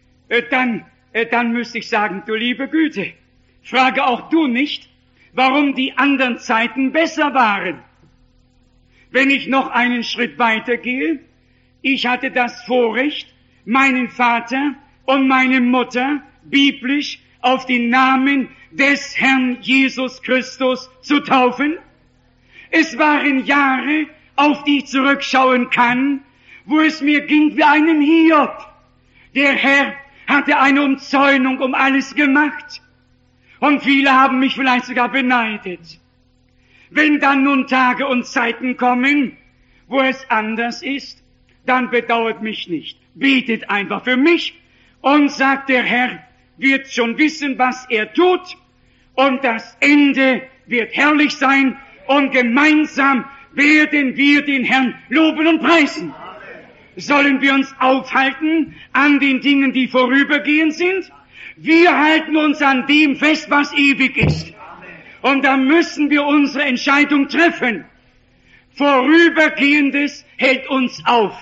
S1: dann müsste ich sagen, du liebe Güte, frage auch du nicht, warum die anderen Zeiten besser waren. Wenn ich noch einen Schritt weiter gehe, ich hatte das Vorrecht, meinen Vater und meine Mutter biblisch auf den Namen des Herrn Jesus Christus zu taufen. Es waren Jahre, auf die ich zurückschauen kann, wo es mir ging wie einem Hiob. Der Herr hat er eine Umzäunung um alles gemacht. Und viele haben mich vielleicht sogar beneidet. Wenn dann nun Tage und Zeiten kommen, wo es anders ist, dann bedauert mich nicht. Betet einfach für mich und sagt, der Herr wird schon wissen, was er tut, und das Ende wird herrlich sein, und gemeinsam werden wir den Herrn loben und preisen. Sollen wir uns aufhalten an den Dingen, die vorübergehend sind? Wir halten uns an dem fest, was ewig ist. Und da müssen wir unsere Entscheidung treffen. Vorübergehendes hält uns auf.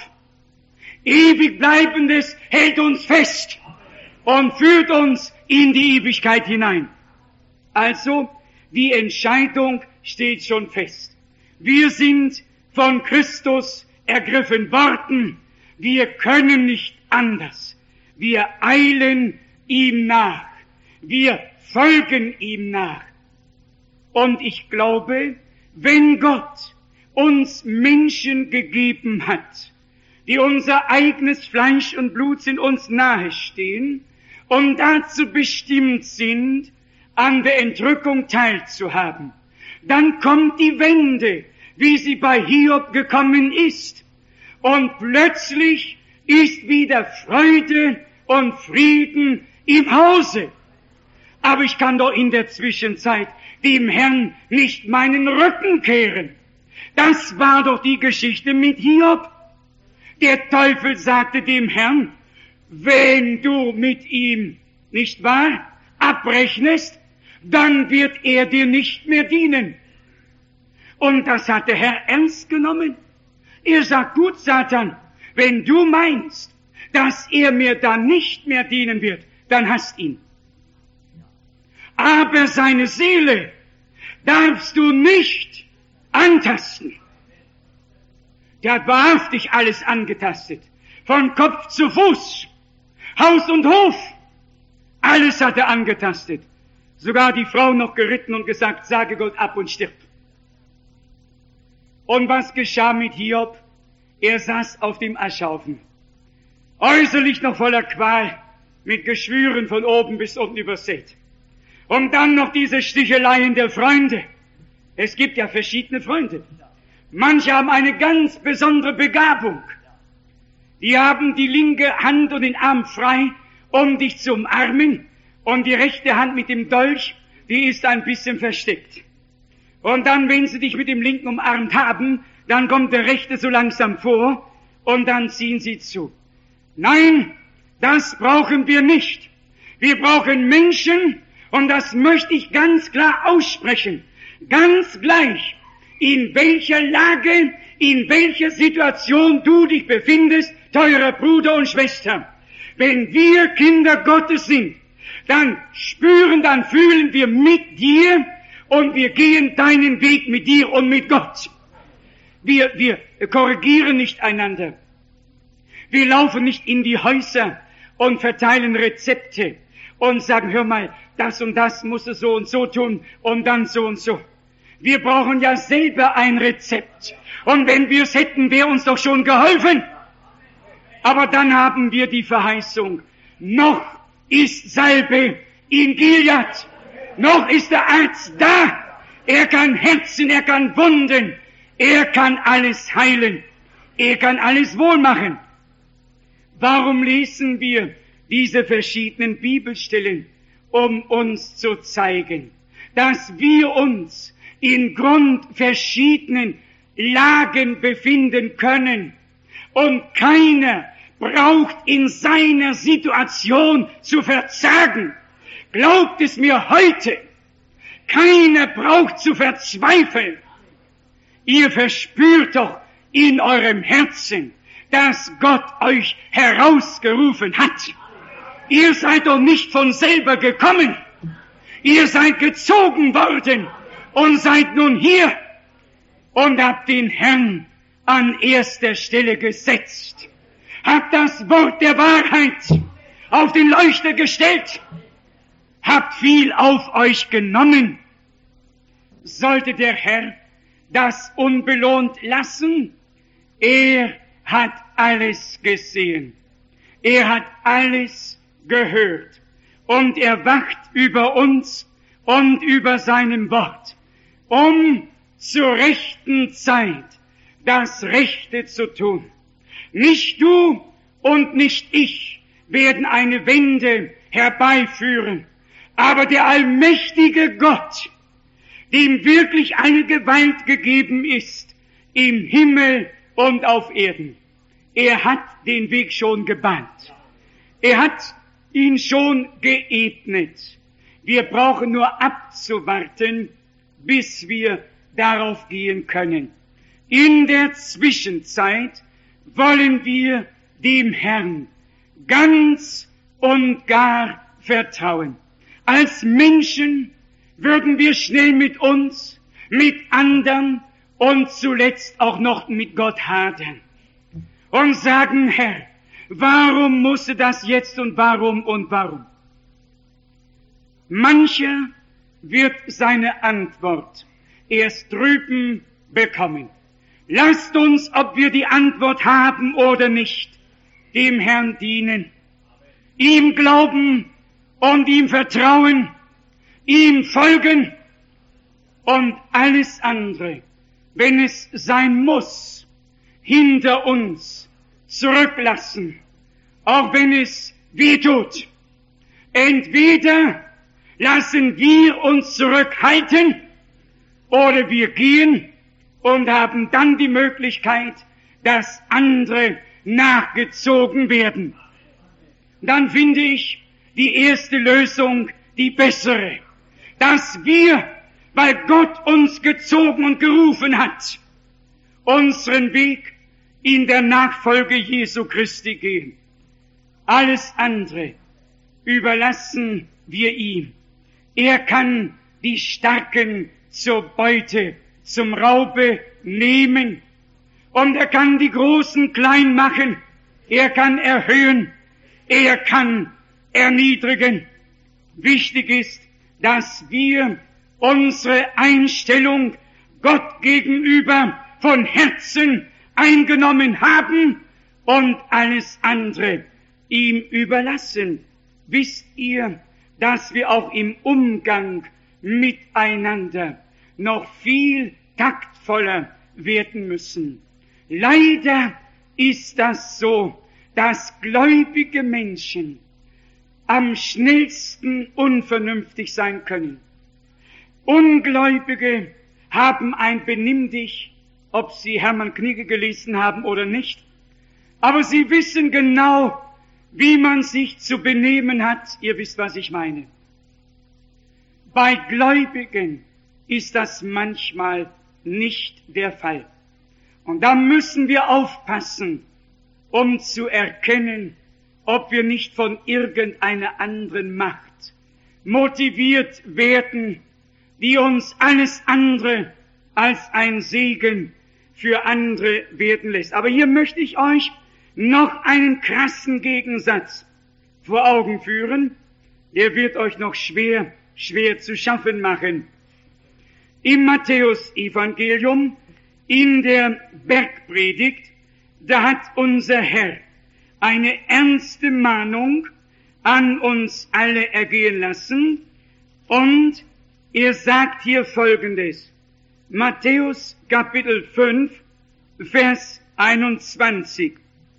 S1: Ewig Bleibendes hält uns fest und führt uns in die Ewigkeit hinein. Also, die Entscheidung steht schon fest. Wir sind von Christus ergriffen worden. Wir können nicht anders. Wir eilen ihm nach. Wir folgen ihm nach. Und ich glaube, wenn Gott uns Menschen gegeben hat, die unser eigenes Fleisch und Blut sind, uns nahestehen und dazu bestimmt sind, an der Entrückung teilzuhaben, dann kommt die Wende, wie sie bei Hiob gekommen ist. Und plötzlich ist wieder Freude und Frieden im Hause. Aber ich kann doch in der Zwischenzeit dem Herrn nicht meinen Rücken kehren. Das war doch die Geschichte mit Hiob. Der Teufel sagte dem Herrn, wenn du mit ihm, nicht wahr, abrechnest, dann wird er dir nicht mehr dienen. Und das hat der Herr ernst genommen. Er sagt, gut, Satan, wenn du meinst, dass er mir dann nicht mehr dienen wird, dann hasst ihn. Aber seine Seele darfst du nicht antasten. Der hat wahrhaftig alles angetastet. Von Kopf zu Fuß, Haus und Hof. Alles hat er angetastet. Sogar die Frau noch geritten und gesagt, sage Gott ab und stirb. Und was geschah mit Hiob? Er saß auf dem Aschhaufen. Äußerlich noch voller Qual, mit Geschwüren von oben bis unten übersät. Und dann noch diese Sticheleien der Freunde. Es gibt ja verschiedene Freunde. Manche haben eine ganz besondere Begabung. Die haben die linke Hand und den Arm frei, um dich zu umarmen, und die rechte Hand mit dem Dolch, die ist ein bisschen versteckt. Und dann, wenn sie dich mit dem linken umarmt haben, dann kommt der rechte so langsam vor, und dann ziehen sie zu. Nein, das brauchen wir nicht. Wir brauchen Menschen, und das möchte ich ganz klar aussprechen, ganz gleich, in welcher Lage, in welcher Situation du dich befindest, teurer Bruder und Schwester. Wenn wir Kinder Gottes sind, dann spüren, dann fühlen wir mit dir und wir gehen deinen Weg mit dir und mit Gott. Wir korrigieren nicht einander. Wir laufen nicht in die Häuser und verteilen Rezepte und sagen, hör mal, das und das musst du so und so tun und dann so und so. Wir brauchen ja selber ein Rezept. Und wenn wir es hätten, wäre uns doch schon geholfen. Aber dann haben wir die Verheißung, noch ist Salbe in Gilead, noch ist der Arzt da. Er kann Herzen, er kann Wunden, er kann alles heilen, er kann alles wohlmachen. Warum lesen wir diese verschiedenen Bibelstellen? Um uns zu zeigen, dass wir uns in grundverschiedenen Lagen befinden können. Und keiner braucht in seiner Situation zu verzagen. Glaubt es mir heute, keiner braucht zu verzweifeln. Ihr verspürt doch in eurem Herzen, dass Gott euch herausgerufen hat. Ihr seid doch nicht von selber gekommen. Ihr seid gezogen worden und seid nun hier und habt den Herrn an erster Stelle gesetzt. Habt das Wort der Wahrheit auf den Leuchter gestellt. Habt viel auf euch genommen. Sollte der Herr das unbelohnt lassen? Er hat alles gesehen. Er hat alles gehört. Und er wacht über uns und über seinem Wort, um zur rechten Zeit das Rechte zu tun. Nicht du und nicht ich werden eine Wende herbeiführen, aber der allmächtige Gott, dem wirklich eine Gewalt gegeben ist, im Himmel und auf Erden. Er hat den Weg schon gebahnt. Er hat ihn schon geebnet. Wir brauchen nur abzuwarten, bis wir darauf gehen können. In der Zwischenzeit wollen wir dem Herrn ganz und gar vertrauen. Als Menschen würden wir schnell mit uns, mit anderen und zuletzt auch noch mit Gott hadern und sagen, Herr, warum musste das jetzt und warum und warum? Mancher wird seine Antwort erst drüben bekommen. Lasst uns, ob wir die Antwort haben oder nicht, dem Herrn dienen, ihm glauben und ihm vertrauen, ihm folgen und alles andere, wenn es sein muss, hinter uns zurücklassen, auch wenn es weh tut. Entweder lassen wir uns zurückhalten oder wir gehen und haben dann die Möglichkeit, dass andere nachgezogen werden. Dann finde ich die erste Lösung die bessere, dass wir, weil Gott uns gezogen und gerufen hat, unseren Weg in der Nachfolge Jesu Christi gehen. Alles andere überlassen wir ihm. Er kann die Starken zur Beute, zum Raube nehmen. Und er kann die Großen klein machen. Er kann erhöhen. Er kann erniedrigen. Wichtig ist, dass wir unsere Einstellung Gott gegenüber von Herzen eingenommen haben und alles andere ihm überlassen. Wisst ihr, dass wir auch im Umgang miteinander noch viel taktvoller werden müssen. Leider ist das so, dass gläubige Menschen am schnellsten unvernünftig sein können. Ungläubige haben ein Benimm dich, ob sie Hermann Knigge gelesen haben oder nicht, aber sie wissen genau, wie man sich zu benehmen hat. Ihr wisst, was ich meine. Bei Gläubigen ist das manchmal nicht der Fall. Und da müssen wir aufpassen, um zu erkennen, ob wir nicht von irgendeiner anderen Macht motiviert werden, die uns alles andere als ein Segen für andere werden lässt. Aber hier möchte ich euch noch einen krassen Gegensatz vor Augen führen. Der wird euch noch schwer zu schaffen machen. Im Matthäus-Evangelium, in der Bergpredigt, da hat unser Herr eine ernste Mahnung an uns alle ergehen lassen und er sagt hier Folgendes. Matthäus Kapitel 5, Vers 21.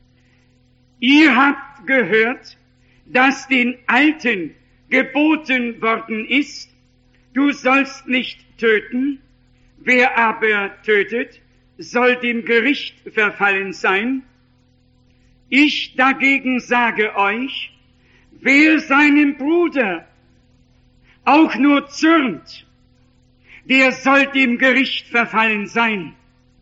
S1: Ihr habt gehört, dass den Alten geboten worden ist, du sollst nicht töten, wer aber tötet, soll dem Gericht verfallen sein. Ich dagegen sage euch, wer seinem Bruder auch nur zürnt, der soll dem Gericht verfallen sein.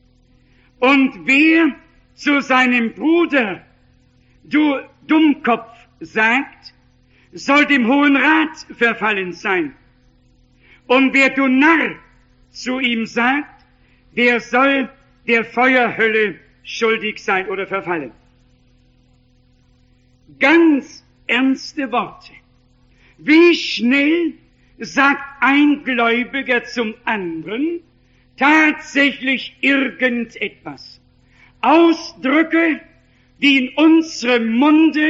S1: Und wer zu seinem Bruder, du Dummkopf, sagt, soll dem Hohen Rat verfallen sein. Und wer du Narr zu ihm sagt, der soll der Feuerhölle schuldig sein oder verfallen. Ganz ernste Worte. Wie schnell sagt ein Gläubiger zum anderen tatsächlich irgendetwas. Ausdrücke, die in unserem Munde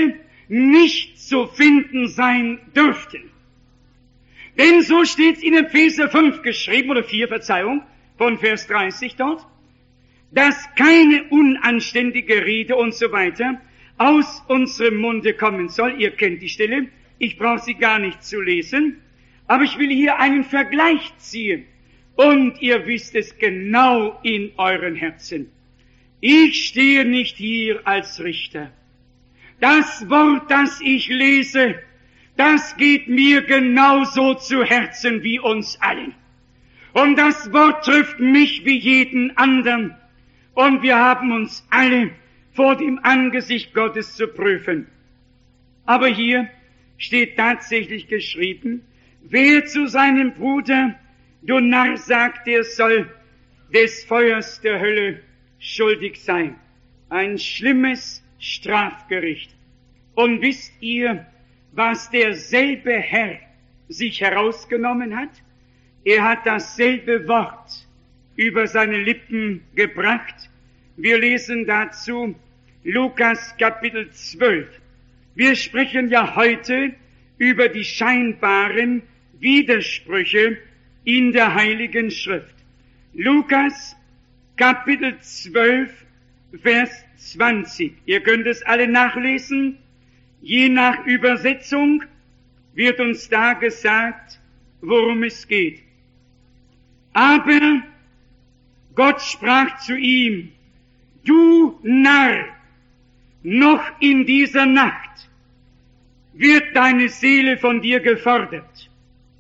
S1: nicht zu finden sein dürften. Denn so steht's in Epheser 5 geschrieben, oder 4, Verzeihung, von Vers 30 dort, dass keine unanständige Rede und so weiter aus unserem Munde kommen soll. Ihr kennt die Stelle, ich brauche sie gar nicht zu lesen, aber ich will hier einen Vergleich ziehen. Und ihr wisst es genau in euren Herzen. Ich stehe nicht hier als Richter. Das Wort, das ich lese, das geht mir genauso zu Herzen wie uns allen. Und das Wort trifft mich wie jeden anderen. Und wir haben uns alle vor dem Angesicht Gottes zu prüfen. Aber hier steht tatsächlich geschrieben, wer zu seinem Bruder, du Narr, sagt, der soll des Feuers der Hölle schuldig sein. Ein schlimmes Strafgericht. Und wisst ihr, was derselbe Herr sich herausgenommen hat? Er hat dasselbe Wort über seine Lippen gebracht. Wir lesen dazu Lukas Kapitel 12. Wir sprechen ja heute über die scheinbaren Widersprüche in der Heiligen Schrift. Lukas Kapitel 12, Vers 20. Ihr könnt es alle nachlesen. Je nach Übersetzung wird uns da gesagt, worum es geht. Aber Gott sprach zu ihm, du Narr, noch in dieser Nacht wird deine Seele von dir gefordert.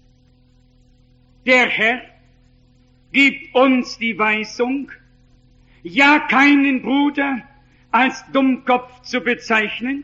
S1: Der Herr gibt uns die Weisung, ja keinen Bruder als Dummkopf zu bezeichnen,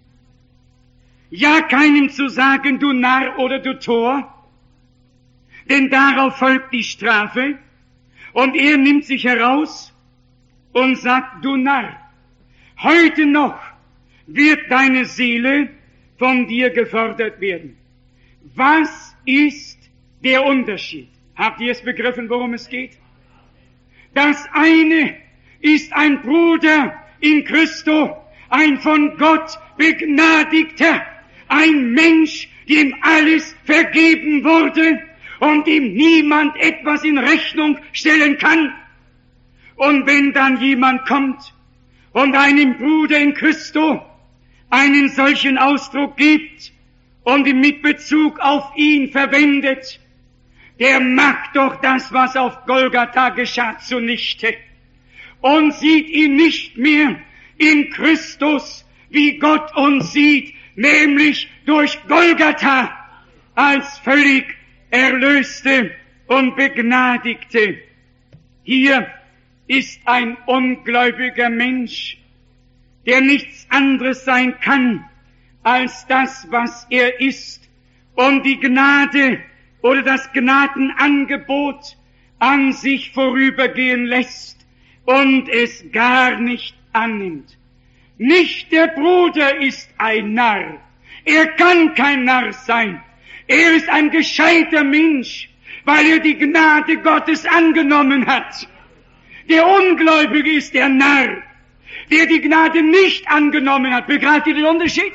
S1: ja keinem zu sagen, du Narr oder du Tor, denn darauf folgt die Strafe, und er nimmt sich heraus und sagt, du Narr, heute noch wird deine Seele von dir gefordert werden. Was ist der Unterschied? Habt ihr es begriffen, worum es geht? Das eine ist ein Bruder in Christo, ein von Gott begnadigter, ein Mensch, dem alles vergeben wurde und dem niemand etwas in Rechnung stellen kann. Und wenn dann jemand kommt und einem Bruder in Christo einen solchen Ausdruck gibt und ihn mit Bezug auf ihn verwendet, der macht doch das, was auf Golgatha geschah, zunichte und sieht ihn nicht mehr in Christus, wie Gott uns sieht, nämlich durch Golgatha als völlig Erlöste und Begnadigte. Hier ist ein ungläubiger Mensch, der nichts anderes sein kann als das, was er ist, und die Gnade oder das Gnadenangebot an sich vorübergehen lässt und es gar nicht annimmt. Nicht der Bruder ist ein Narr. Er kann kein Narr sein. Er ist ein gescheiter Mensch, weil er die Gnade Gottes angenommen hat. Der Ungläubige ist der Narr, der die Gnade nicht angenommen hat. Begreift ihr den Unterschied?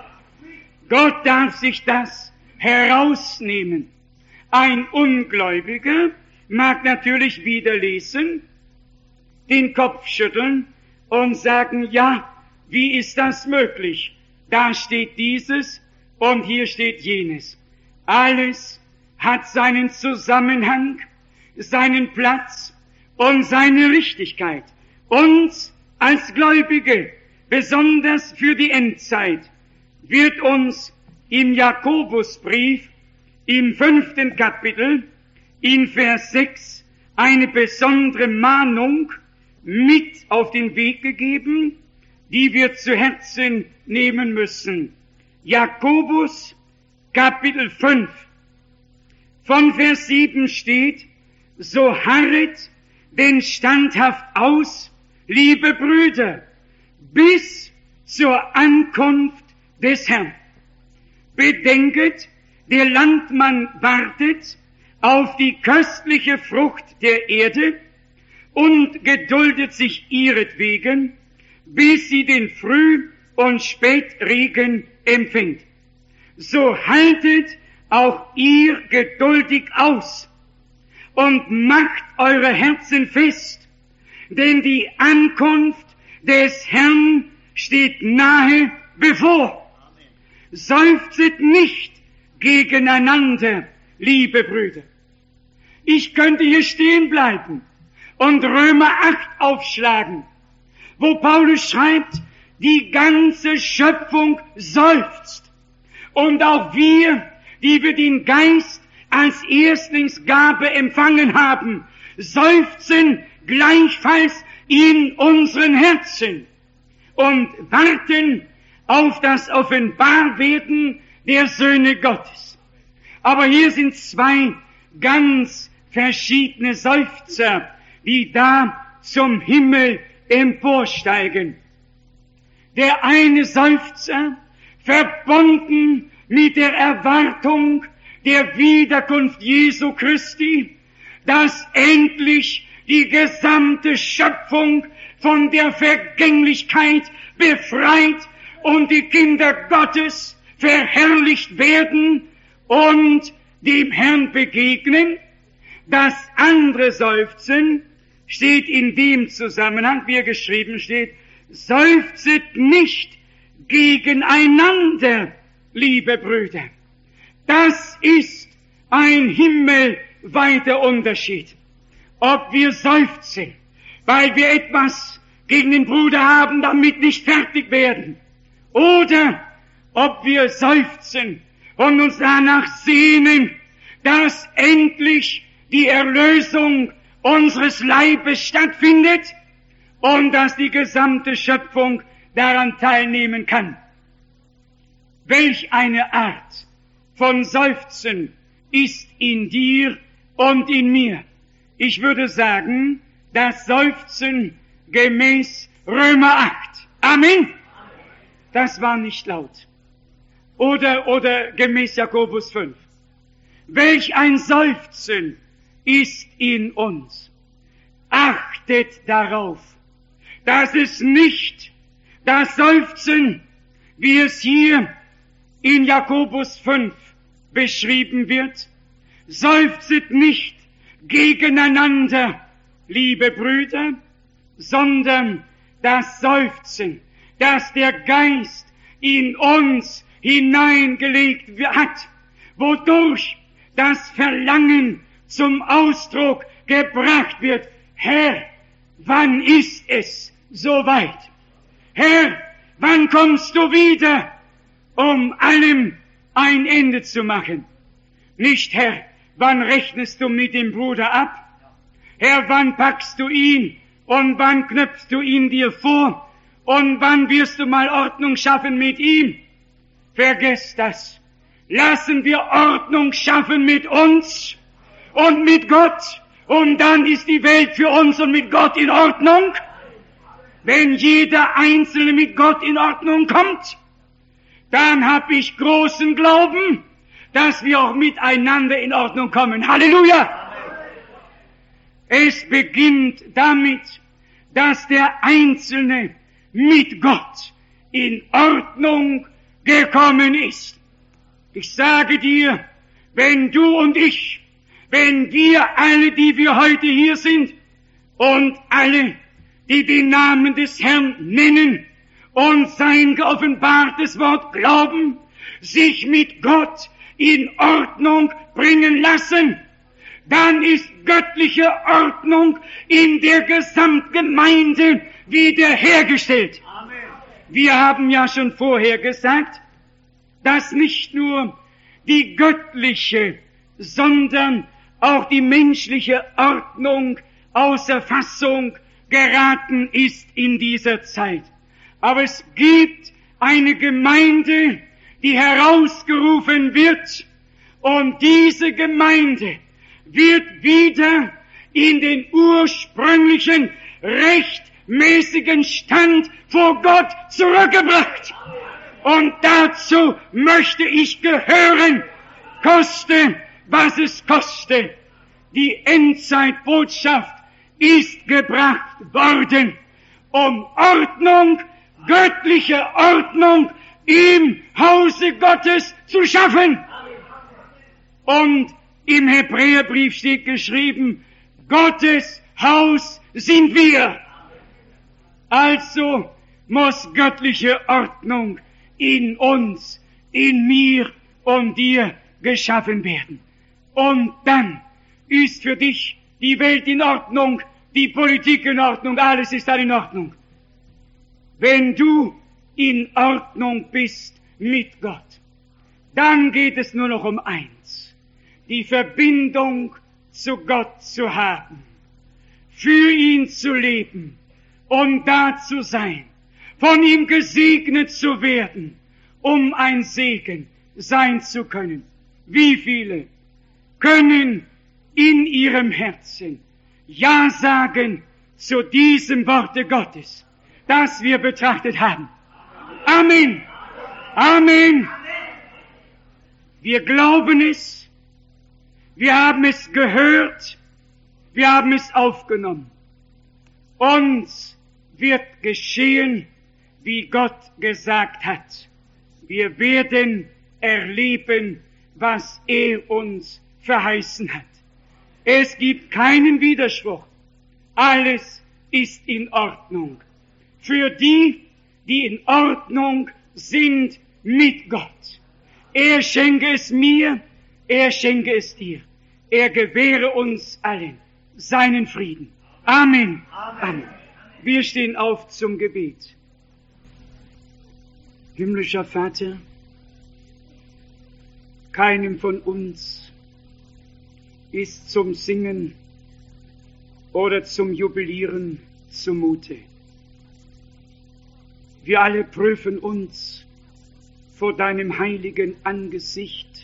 S1: Gott darf sich das herausnehmen. Ein Ungläubiger mag natürlich wieder lesen, den Kopf schütteln und sagen, ja, wie ist das möglich? Da steht dieses und hier steht jenes. Alles hat seinen Zusammenhang, seinen Platz und seine Richtigkeit. Uns als Gläubige, besonders für die Endzeit, wird uns im Jakobusbrief im 5. Kapitel in Vers 6 eine besondere Mahnung mit auf den Weg gegeben, die wir zu Herzen nehmen müssen. Jakobus Kapitel 5 von Vers 7 steht, so harret denn standhaft aus, liebe Brüder, bis zur Ankunft des Herrn. Bedenket, der Landmann wartet auf die köstliche Frucht der Erde und geduldet sich ihretwegen, bis sie den Früh- und Spätregen empfängt. So haltet auch ihr geduldig aus und macht eure Herzen fest, denn die Ankunft des Herrn steht nahe bevor. Seufzet nicht gegeneinander, liebe Brüder. Ich könnte hier stehen bleiben und Römer 8 aufschlagen, wo Paulus schreibt, die ganze Schöpfung seufzt. Und auch wir, die wir den Geist als Erstlingsgabe empfangen haben, seufzen gleichfalls in unseren Herzen und warten auf das Offenbarwerden der Söhne Gottes. Aber hier sind zwei ganz verschiedene Seufzer, die da zum Himmel emporsteigen. Der eine Seufzer, verbunden mit der Erwartung der Wiederkunft Jesu Christi, dass endlich die gesamte Schöpfung von der Vergänglichkeit befreit und die Kinder Gottes verherrlicht werden und dem Herrn begegnen. Das andere Seufzen steht in dem Zusammenhang, wie er geschrieben steht, seufzet nicht gegeneinander, liebe Brüder. Das ist ein himmelweiter Unterschied. Ob wir seufzen, weil wir etwas gegen den Bruder haben, damit nicht fertig werden, oder ob wir seufzen und uns danach sehnen, dass endlich die Erlösung unseres Leibes stattfindet und dass die gesamte Schöpfung daran teilnehmen kann. Welch eine Art von Seufzen ist in dir und in mir. Ich würde sagen, das Seufzen gemäß Römer 8. Amen. Das war nicht laut. Oder gemäß Jakobus 5. Welch ein Seufzen ist in uns. Achtet darauf, dass es nicht das Seufzen, wie es hier in Jakobus 5 beschrieben wird, seufzet nicht gegeneinander, liebe Brüder, sondern das Seufzen, das der Geist in uns hineingelegt hat, wodurch das Verlangen zum Ausdruck gebracht wird. Herr, wann ist es soweit? Herr, wann kommst du wieder, um allem ein Ende zu machen? Nicht, Herr, wann rechnest du mit dem Bruder ab? Herr, wann packst du ihn und wann knöpfst du ihn dir vor und wann wirst du mal Ordnung schaffen mit ihm? Vergesst das. Lassen wir Ordnung schaffen mit uns und mit Gott, und dann ist die Welt für uns und mit Gott in Ordnung. Wenn jeder Einzelne mit Gott in Ordnung kommt, dann habe ich großen Glauben, dass wir auch miteinander in Ordnung kommen. Halleluja! Es beginnt damit, dass der Einzelne mit Gott in Ordnung gekommen ist. Ich sage dir, wenn du und ich, wenn wir alle, die wir heute hier sind, und alle, die den Namen des Herrn nennen und sein geoffenbartes Wort glauben, sich mit Gott in Ordnung bringen lassen, dann ist göttliche Ordnung in der Gesamtgemeinde wiederhergestellt. Amen. Wir haben ja schon vorher gesagt, dass nicht nur die göttliche, sondern auch die menschliche Ordnung außer Fassung geraten ist in dieser Zeit. Aber es gibt eine Gemeinde, die herausgerufen wird, und diese Gemeinde wird wieder in den ursprünglichen, rechtmäßigen Stand vor Gott zurückgebracht. Und dazu möchte ich gehören, koste, was es koste. Die Endzeitbotschaft ist gebracht worden, um Ordnung, göttliche Ordnung im Hause Gottes zu schaffen. Und im Hebräerbrief steht geschrieben, Gottes Haus sind wir. Also muss göttliche Ordnung in uns, in mir und dir geschaffen werden. Und dann ist für dich die Welt in Ordnung, die Politik in Ordnung, alles ist dann in Ordnung. Wenn du in Ordnung bist mit Gott, dann geht es nur noch um eins, die Verbindung zu Gott zu haben, für ihn zu leben und da zu sein, von ihm gesegnet zu werden, um ein Segen sein zu können. Wie viele können in ihrem Herzen Ja sagen zu diesem Worte Gottes, das wir betrachtet haben? Amen. Amen. Wir glauben es, wir haben es gehört, wir haben es aufgenommen. Uns wird geschehen, wie Gott gesagt hat. Wir werden erleben, was er uns verheißen hat. Es gibt keinen Widerspruch. Alles ist in Ordnung. Für die, die in Ordnung sind mit Gott. Er schenke es mir, er schenke es dir. Er gewähre uns allen seinen Frieden. Amen. Amen. Wir stehen auf zum Gebet. Himmlischer Vater, keinem von uns ist zum Singen oder zum Jubilieren zumute. Wir alle prüfen uns vor deinem heiligen Angesicht,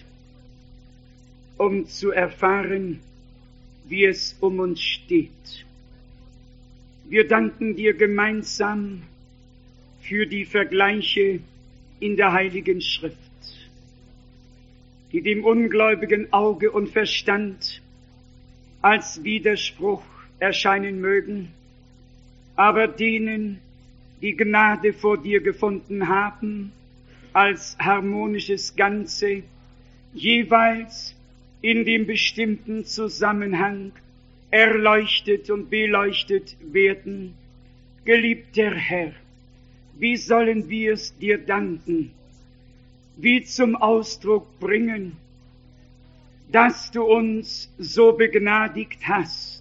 S1: um zu erfahren, wie es um uns steht. Wir danken dir gemeinsam für die Vergleiche in der Heiligen Schrift, die dem ungläubigen Auge und Verstand als Widerspruch erscheinen mögen, aber denen, die Gnade vor dir gefunden haben, als harmonisches Ganze, jeweils in dem bestimmten Zusammenhang erleuchtet und beleuchtet werden. Geliebter Herr, wie sollen wir es dir danken, wie zum Ausdruck bringen, dass du uns so begnadigt hast?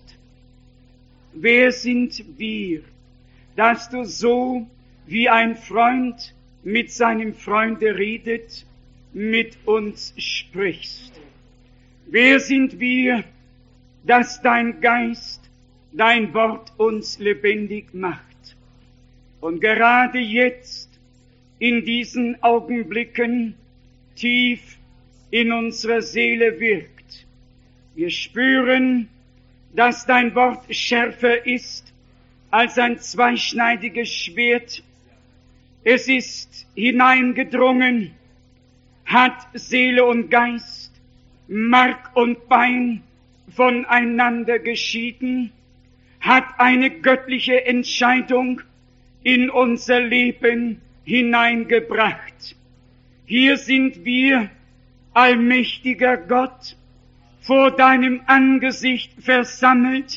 S1: Wer sind wir, dass du so wie ein Freund mit seinem Freunde redet, mit uns sprichst? Wer sind wir, dass dein Geist, dein Wort uns lebendig macht? Und gerade jetzt, in diesen Augenblicken, tief in unserer Seele wirkt. Wir spüren, dass dein Wort schärfer ist als ein zweischneidiges Schwert. Es ist hineingedrungen, hat Seele und Geist, Mark und Bein voneinander geschieden, hat eine göttliche Entscheidung in unser Leben hineingebracht. Hier sind wir, allmächtiger Gott, vor deinem Angesicht versammelt,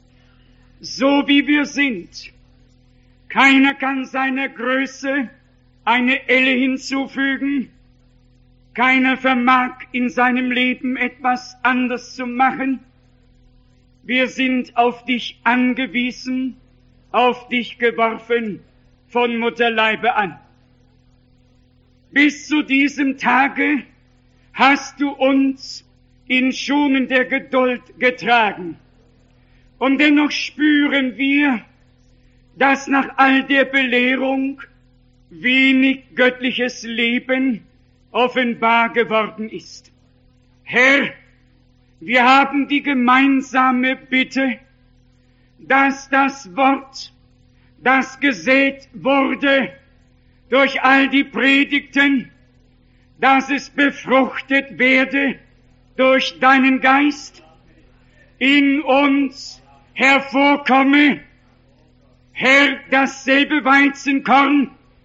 S1: so wie wir sind. Keiner kann seiner Größe eine Elle hinzufügen. Keiner vermag in seinem Leben etwas anders zu machen. Wir sind auf dich angewiesen, auf dich geworfen von Mutterleibe an. Bis zu diesem Tage hast du uns in Schuhen der Geduld getragen. Und dennoch spüren wir, dass nach all der Belehrung wenig göttliches Leben offenbar geworden ist. Herr, wir haben die gemeinsame Bitte, dass das Wort, das gesät wurde durch all die Predigten, dass es befruchtet werde durch deinen Geist, in uns hervorkomme, Herr, dasselbe Weizenkorn,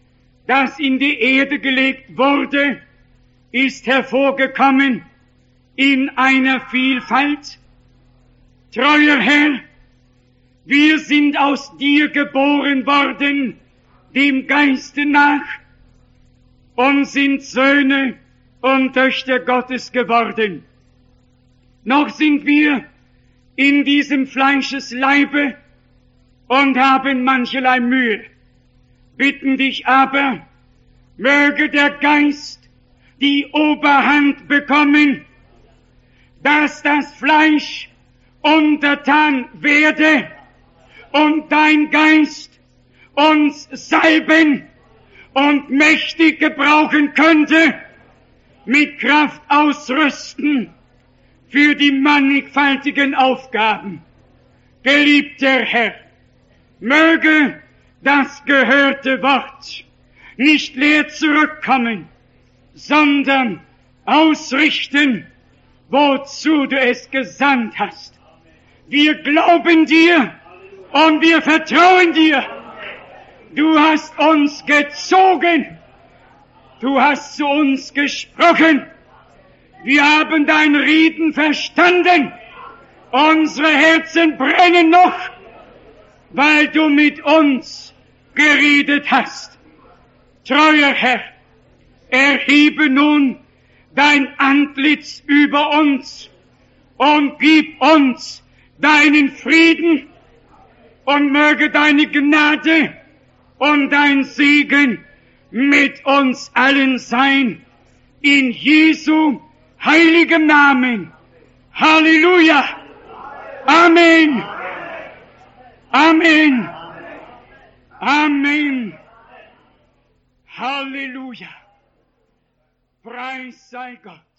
S1: das in die Erde gelegt wurde, ist hervorgekommen in einer Vielfalt. Treuer Herr, wir sind aus dir geboren worden, dem Geiste nach, und sind Söhne und Töchter Gottes geworden. Noch sind wir in diesem Fleischesleibe und haben mancherlei Mühe. Bitten dich aber, möge der Geist die Oberhand bekommen, dass das Fleisch untertan werde und dein Geist uns salben und mächtig gebrauchen könnte, mit Kraft ausrüsten für die mannigfaltigen Aufgaben. Geliebter Herr, möge das gehörte Wort nicht leer zurückkommen, sondern ausrichten, wozu du es gesandt hast. Wir glauben dir und wir vertrauen dir. Du hast uns gezogen. Du hast zu uns gesprochen. Wir haben dein Reden verstanden. Unsere Herzen brennen noch, weil du mit uns geredet hast. Treuer Herr, erhebe nun dein Antlitz über uns und gib uns deinen Frieden und möge deine Gnade und dein Segen mit uns allen sein. In Jesu heiligem Namen. Halleluja. Amen. Amen. Amen. Halleluja. Preis sei Gott.